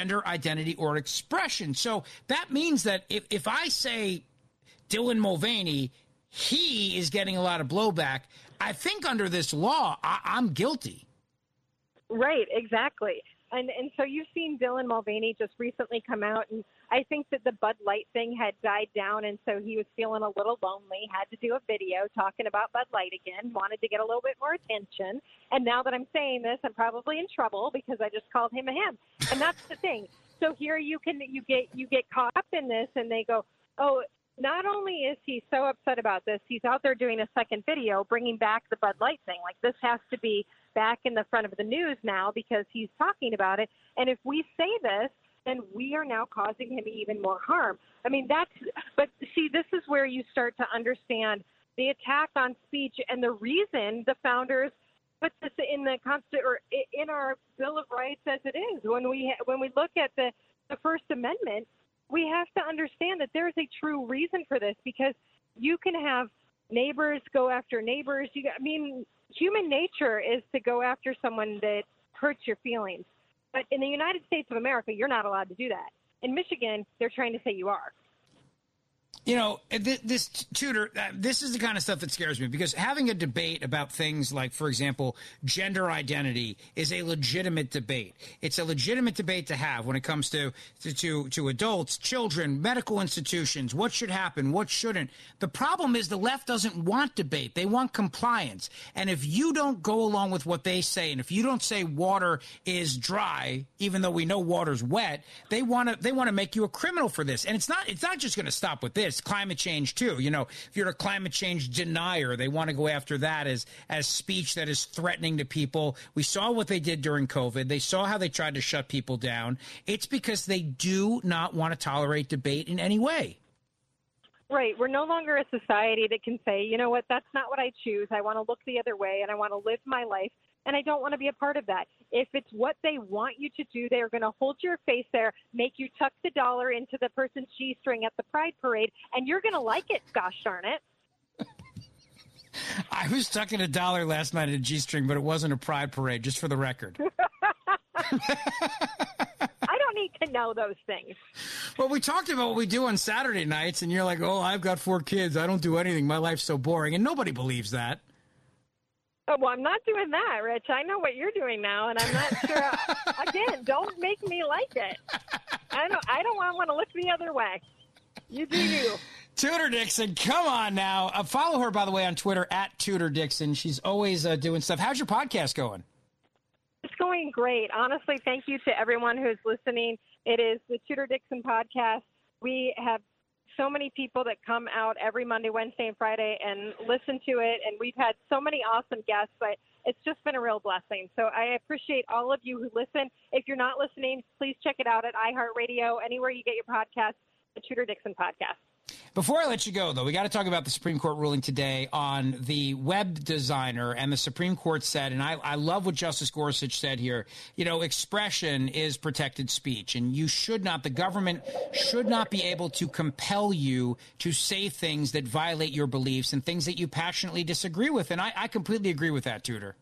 or expression. So that means that if I say Dylan Mulvaney, he is getting a lot of blowback. I think under this law, I'm guilty. Right, exactly. And so you've seen Dylan Mulvaney just recently come out, and I think that the Bud Light thing had died down, and so he was feeling a little lonely, had to do a video talking about Bud Light again, wanted to get a little bit more attention. And now that I'm saying this, I'm probably in trouble because I just called him a him. And that's the thing. So here you get caught up in this, and they go, oh, not only is he so upset about this, he's out there doing a second video, bringing back the Bud Light thing. Like, this has to be back in the front of the news now because he's talking about it. And if we say this, then we are now causing him even more harm. I mean, but see, this is where you start to understand the attack on speech and the reason the founders put this in the in our Bill of Rights as it is. When we look at the First Amendment, we have to understand that there is a true reason for this, because you can have neighbors go after neighbors. Human nature is to go after someone that hurts your feelings. But in the United States of America, you're not allowed to do that. In Michigan, they're trying to say you are. You know, this Tudor, this is the kind of stuff that scares me, because having a debate about things like, for example, gender identity is a legitimate debate. It's a legitimate debate to have when it comes to adults, children, medical institutions, what should happen, what shouldn't. The problem is the left doesn't want debate. They want compliance. And if you don't go along with what they say, and if you don't say water is dry, even though we know water's wet, they want to make you a criminal for this. And it's not just going to stop with this. this. Climate change, too. You know, if you're a climate change denier, they want to go after that as speech that is threatening to people. We saw what they did during COVID. They saw how they tried to shut people down. It's because they do not want to tolerate debate in any way. Right. We're no longer a society that can say, you know what, that's not what I choose. I want to look the other way and I want to live my life. And I don't want to be a part of that. If it's what they want you to do, they're going to hold your face there, make you tuck the dollar into the person's G-string at the Pride Parade, and you're going to like it, gosh darn it. I was tucking $1 last night at a G-string, but it wasn't a Pride Parade, just for the record. I don't need to know those things. Well, we talked about what we do on Saturday nights, and you're like, oh, I've got 4 kids. I don't do anything. My life's so boring. And nobody believes that. Oh, well, I'm not doing that, Rich. I know what you're doing now, and I'm not sure. Again, don't make me like it. I don't want to look the other way. You do you. Tudor Dixon, come on now. Follow her, by the way, on Twitter, @Tudor Dixon. She's always doing stuff. How's your podcast going? It's going great. Honestly, thank you to everyone who's listening. It is the Tudor Dixon podcast. We have so many people that come out every Monday, Wednesday, and Friday and listen to it, and we've had so many awesome guests, but it's just been a real blessing. So I appreciate all of you who listen. If you're not listening, please check it out at iHeartRadio, anywhere you get your podcasts, the Tudor Dixon podcast. Before I let you go, though, we got to talk about the Supreme Court ruling today on the web designer. And the Supreme Court said, and I love what Justice Gorsuch said here, you know, expression is protected speech. And you should not, the government should not be able to compel you to say things that violate your beliefs and things that you passionately disagree with. And I completely agree with that, Tudor.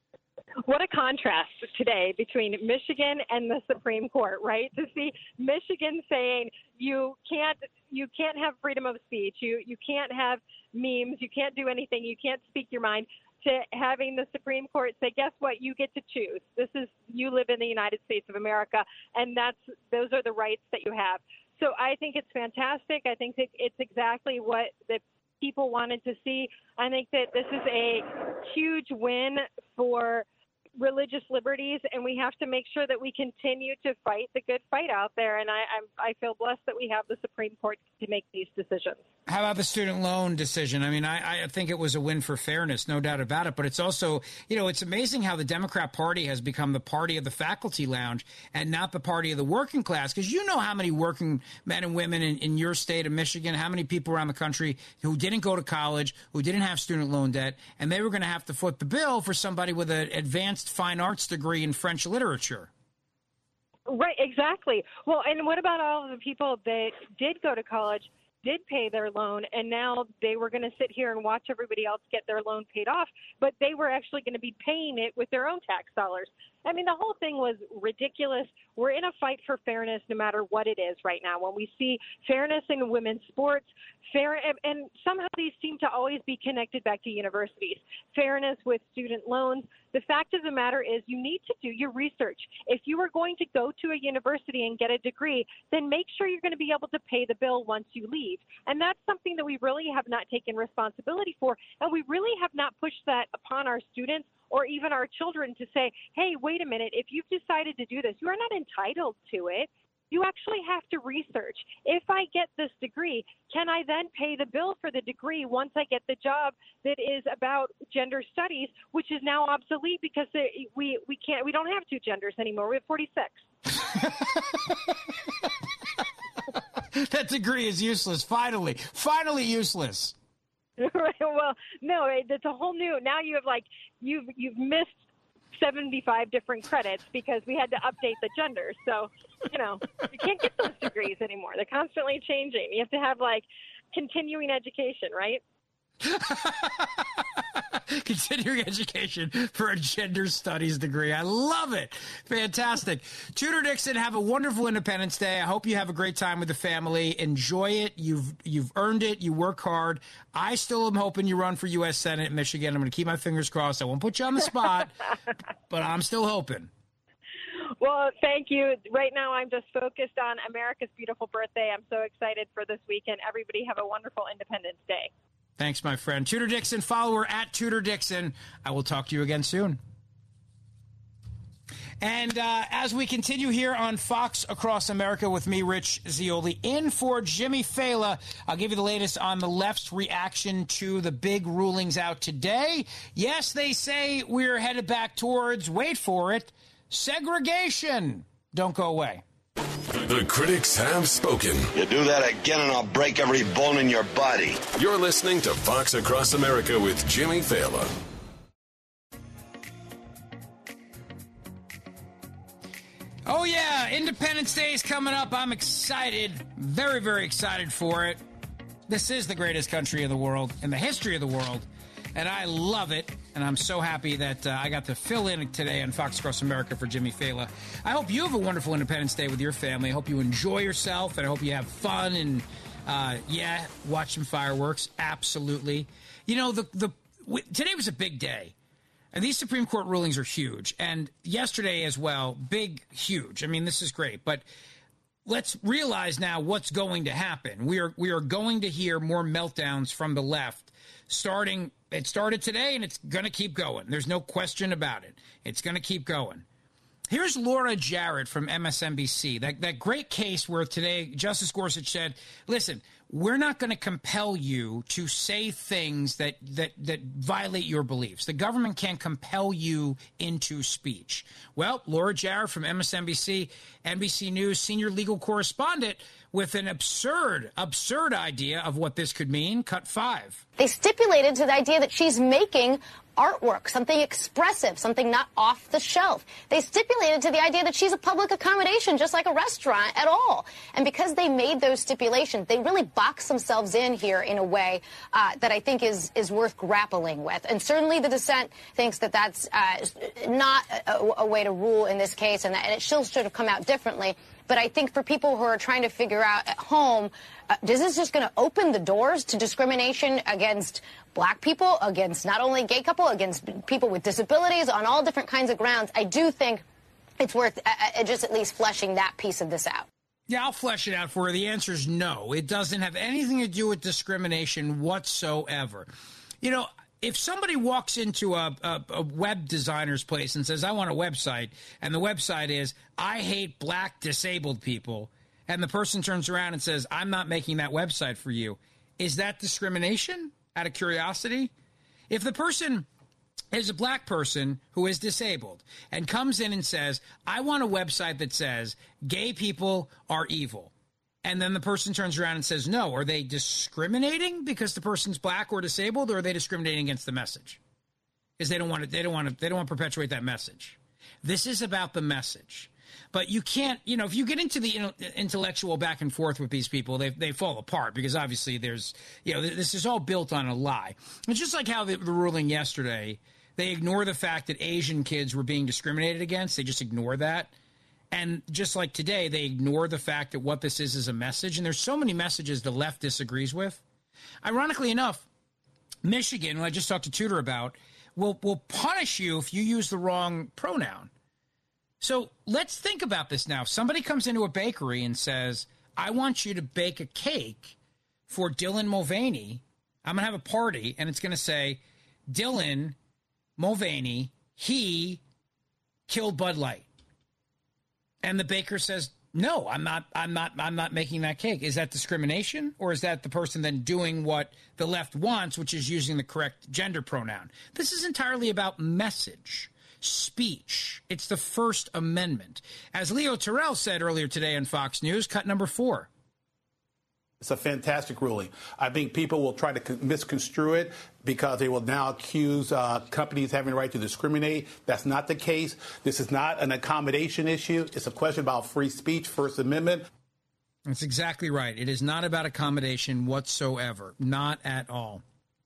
What a contrast today between Michigan and the Supreme Court, right? To see Michigan saying you can't have freedom of speech, you can't have memes, you can't do anything, you can't speak your mind, to having the Supreme Court say, guess what, you get to choose. You live in the United States of America, and those are the rights that you have. So I think it's fantastic. I think that it's exactly what the people wanted to see. I think that this is a huge win for religious liberties, and we have to make sure that we continue to fight the good fight out there. And I feel blessed that we have the Supreme Court to make these decisions. How about the student loan decision? I mean, I think it was a win for fairness, no doubt about it. But it's also, you know, it's amazing how the Democrat Party has become the party of the faculty lounge and not the party of the working class. Because you know how many working men and women in your state of Michigan, how many people around the country who didn't go to college, who didn't have student loan debt, and they were going to have to foot the bill for somebody with an advanced fine arts degree in French literature. Right, exactly. Well, and what about all of the people that did go to college, did pay their loan, and now they were going to sit here and watch everybody else get their loan paid off, but they were actually going to be paying it with their own tax dollars? I mean, the whole thing was ridiculous. We're in a fight for fairness no matter what it is right now. When we see fairness in women's sports, and somehow these seem to always be connected back to universities. Fairness with student loans. The fact of the matter is you need to do your research. If you are going to go to a university and get a degree, then make sure you're going to be able to pay the bill once you leave. And that's something that we really have not taken responsibility for, and we really have not pushed that upon our students or even our children to say, hey, wait a minute, if you've decided to do this, you are not entitled to it. You actually have to research. If I get this degree, can I then pay the bill for the degree once I get the job that is about gender studies, which is now obsolete because we don't have 2 genders anymore. We have 46. That degree is useless. Finally useless. Right. Well, no, it's a whole new. Now you have you've missed 75 different credits because we had to update the genders. So, you know, you can't get those degrees anymore. They're constantly changing. You have to have continuing education, right? Continuing education for a gender studies degree. I love it. Fantastic. Tudor Dixon, have a wonderful Independence Day. I hope you have a great time with the family. Enjoy it. You've earned it. You work hard. I still am hoping you run for U.S. Senate in Michigan. I'm going to keep my fingers crossed. I won't put you on the spot, but I'm still hoping. Well, thank you. Right now, I'm just focused on America's beautiful birthday. I'm so excited for this weekend. Everybody have a wonderful Independence Day. Thanks, my friend. Tudor Dixon, follow her @Tudor Dixon. I will talk to you again soon. And as we continue here on Fox Across America with me, Rich Zeoli, in for Jimmy Fela, I'll give you the latest on the left's reaction to the big rulings out today. Yes, they say we're headed back towards, wait for it, segregation. Don't go away. The critics have spoken. You do that again and I'll break every bone in your body. You're listening to Fox Across America with Jimmy Fela. Oh, yeah, Independence Day is coming up. I'm excited, very, very excited for it. This is the greatest country in the world, in the history of the world, and I love it. And I'm so happy that I got to fill in today on Fox Across America for Jimmy Fela. I hope you have a wonderful Independence Day with your family. I hope you enjoy yourself, and I hope you have fun and, watch some fireworks. Absolutely. You know, today was a big day. And these Supreme Court rulings are huge. And yesterday as well, big, huge. I mean, this is great. But let's realize now what's going to happen. We are going to hear more meltdowns from the left It started today, and it's going to keep going. There's no question about it. It's going to keep going. Here's Laura Jarrett from MSNBC, that great case where today Justice Gorsuch said, listen, we're not going to compel you to say things that violate your beliefs. The government can't compel you into speech. Well, Laura Jarrett from MSNBC, NBC News, senior legal correspondent, with an absurd idea of what this could mean. Cut 5. They stipulated to the idea that she's making artwork, something expressive, something not off the shelf. They stipulated to the idea that she's a public accommodation, just like a restaurant at all. And because they made those stipulations, they really box themselves in here in a way that I think is worth grappling with. And certainly the dissent thinks that that's not a way to rule in this case, and it still should have come out differently. But I think for people who are trying to figure out at home, is this just going to open the doors to discrimination against black people, against not only gay couple, against people with disabilities on all different kinds of grounds? I do think it's worth just at least fleshing that piece of this out. Yeah, I'll flesh it out for you. The answer is no. It doesn't have anything to do with discrimination whatsoever. You know, if somebody walks into a web designer's place and says, I want a website, and the website is, I hate black disabled people, and the person turns around and says, I'm not making that website for you, is that discrimination out of curiosity? If the person is a black person who is disabled and comes in and says, I want a website that says gay people are evil, and then the person turns around and says no, are they discriminating because the person's black or disabled, or are they discriminating against the message? Because they don't want to perpetuate that message. This is about the message. But you can't, if you get into the intellectual back and forth with these people, they fall apart, because obviously there's, this is all built on a lie. It's just like how the ruling yesterday, they ignore the fact that Asian kids were being discriminated against. They just ignore that. And just like today, they ignore the fact that what this is a message. And there's so many messages the left disagrees with. Ironically enough, Michigan, who I just talked to Tudor about, will punish you if you use the wrong pronoun. So let's think about this now. If somebody comes into a bakery and says, I want you to bake a cake for Dylan Mulvaney. I'm going to have a party, and it's going to say, Dylan Mulvaney, he killed Bud Light. And the baker says, no, I'm not making that cake. Is that discrimination, or is that the person then doing what the left wants, which is using the correct gender pronoun? This is entirely about message, speech. It's the First Amendment. As Leo Terrell said earlier today on Fox News, cut number 4. It's a fantastic ruling. I think people will try to misconstrue it because they will now accuse companies having the right to discriminate. That's not the case. This is not an accommodation issue. It's a question about free speech, First Amendment. That's exactly right. It is not about accommodation whatsoever. Not at all.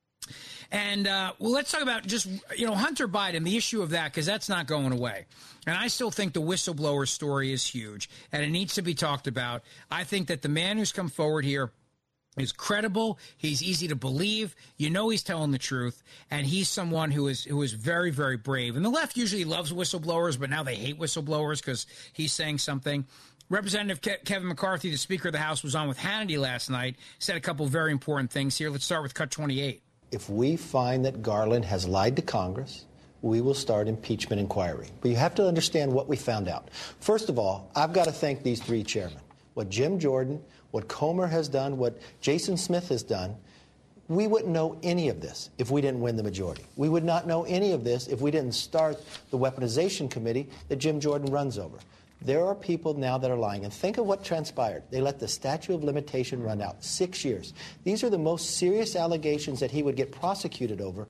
And, let's talk about just, Hunter Biden, the issue of that, because that's not going away. And I still think the whistleblower story is huge, and it needs to be talked about. I think that the man who's come forward here is credible. He's easy to believe. He's telling the truth, and he's someone who is very, very brave. And the left usually loves whistleblowers, but now they hate whistleblowers because he's saying something. Representative Kevin McCarthy, the Speaker of the House, was on with Hannity last night, said a couple of very important things here. Let's start with cut 28. If we find that Garland has lied to Congress, we will start impeachment inquiry. But you have to understand what we found out. First of all, I've got to thank these three chairmen. What Jim Jordan, what Comer has done, what Jason Smith has done, we wouldn't know any of this if we didn't win the majority. We would not know any of this if we didn't start the weaponization committee that Jim Jordan runs over. There are people now that are lying. And think of what transpired. They let the statute of limitation run out. 6 years. These are the most serious allegations that he would get prosecuted over.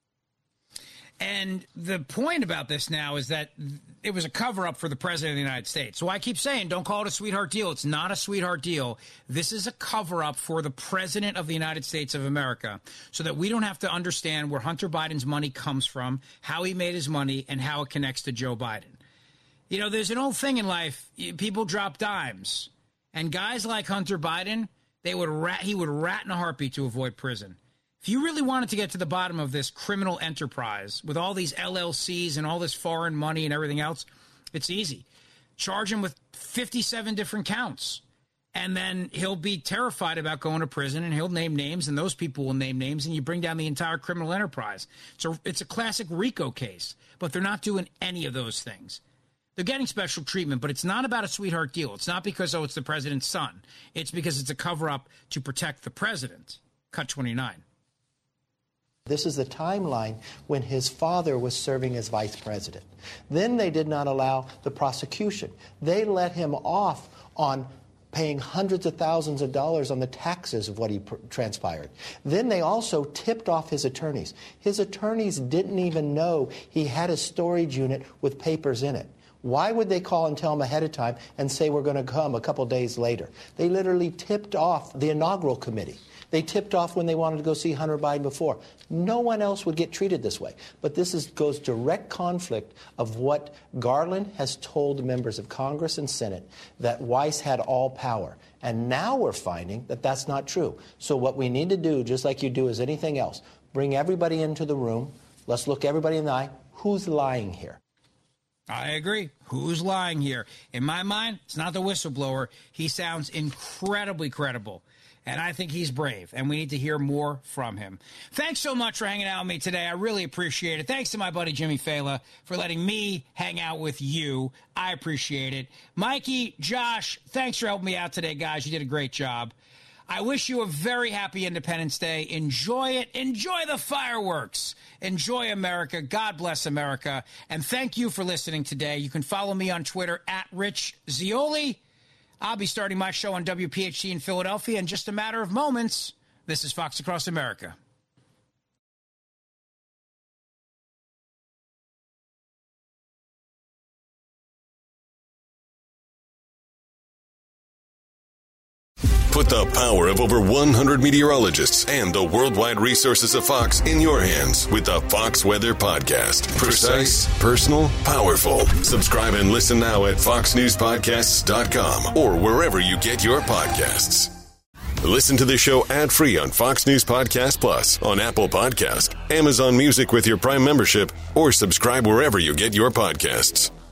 And the point about this now is that it was a cover-up for the president of the United States. So I keep saying, don't call it a sweetheart deal. It's not a sweetheart deal. This is a cover-up for the president of the United States of America so that we don't have to understand where Hunter Biden's money comes from, how he made his money, and how it connects to Joe Biden. You know, there's an old thing in life. People drop dimes. And guys like Hunter Biden, he would rat in a heartbeat to avoid prison. If you really wanted to get to the bottom of this criminal enterprise with all these LLCs and all this foreign money and everything else, it's easy. Charge him with 57 different counts. And then he'll be terrified about going to prison, and he'll name names, and those people will name names, and you bring down the entire criminal enterprise. So it's a classic RICO case, but they're not doing any of those things. They're getting special treatment, but it's not about a sweetheart deal. It's not because, it's the president's son. It's because it's a cover-up to protect the president. Cut 29. This is the timeline when his father was serving as vice president. Then they did not allow the prosecution. They let him off on paying hundreds of thousands of dollars on the taxes of what he transpired. Then they also tipped off his attorneys. His attorneys didn't even know he had a storage unit with papers in it. Why would they call and tell him ahead of time and say we're going to come a couple days later? They literally tipped off the inaugural committee. They tipped off when they wanted to go see Hunter Biden before. No one else would get treated this way. But this goes direct conflict of what Garland has told members of Congress and Senate, that Weiss had all power. And now we're finding that that's not true. So what we need to do, just like you do as anything else, bring everybody into the room. Let's look everybody in the eye. Who's lying here? I agree. Who's lying here? In my mind, it's not the whistleblower. He sounds incredibly credible. And I think he's brave, and we need to hear more from him. Thanks so much for hanging out with me today. I really appreciate it. Thanks to my buddy Jimmy Fela for letting me hang out with you. I appreciate it. Mikey, Josh, thanks for helping me out today, guys. You did a great job. I wish you a very happy Independence Day. Enjoy it. Enjoy the fireworks. Enjoy America. God bless America. And thank you for listening today. You can follow me on Twitter at Rich Zeoli. I'll be starting my show on WPHT in Philadelphia in just a matter of moments. This is Fox Across America. Put the power of over 100 meteorologists and the worldwide resources of Fox in your hands with the Fox Weather Podcast. Precise, personal, powerful. Subscribe and listen now at foxnewspodcasts.com or wherever you get your podcasts. Listen to the show ad-free on Fox News Podcast Plus, on Apple Podcast, Amazon Music with your Prime membership, or subscribe wherever you get your podcasts.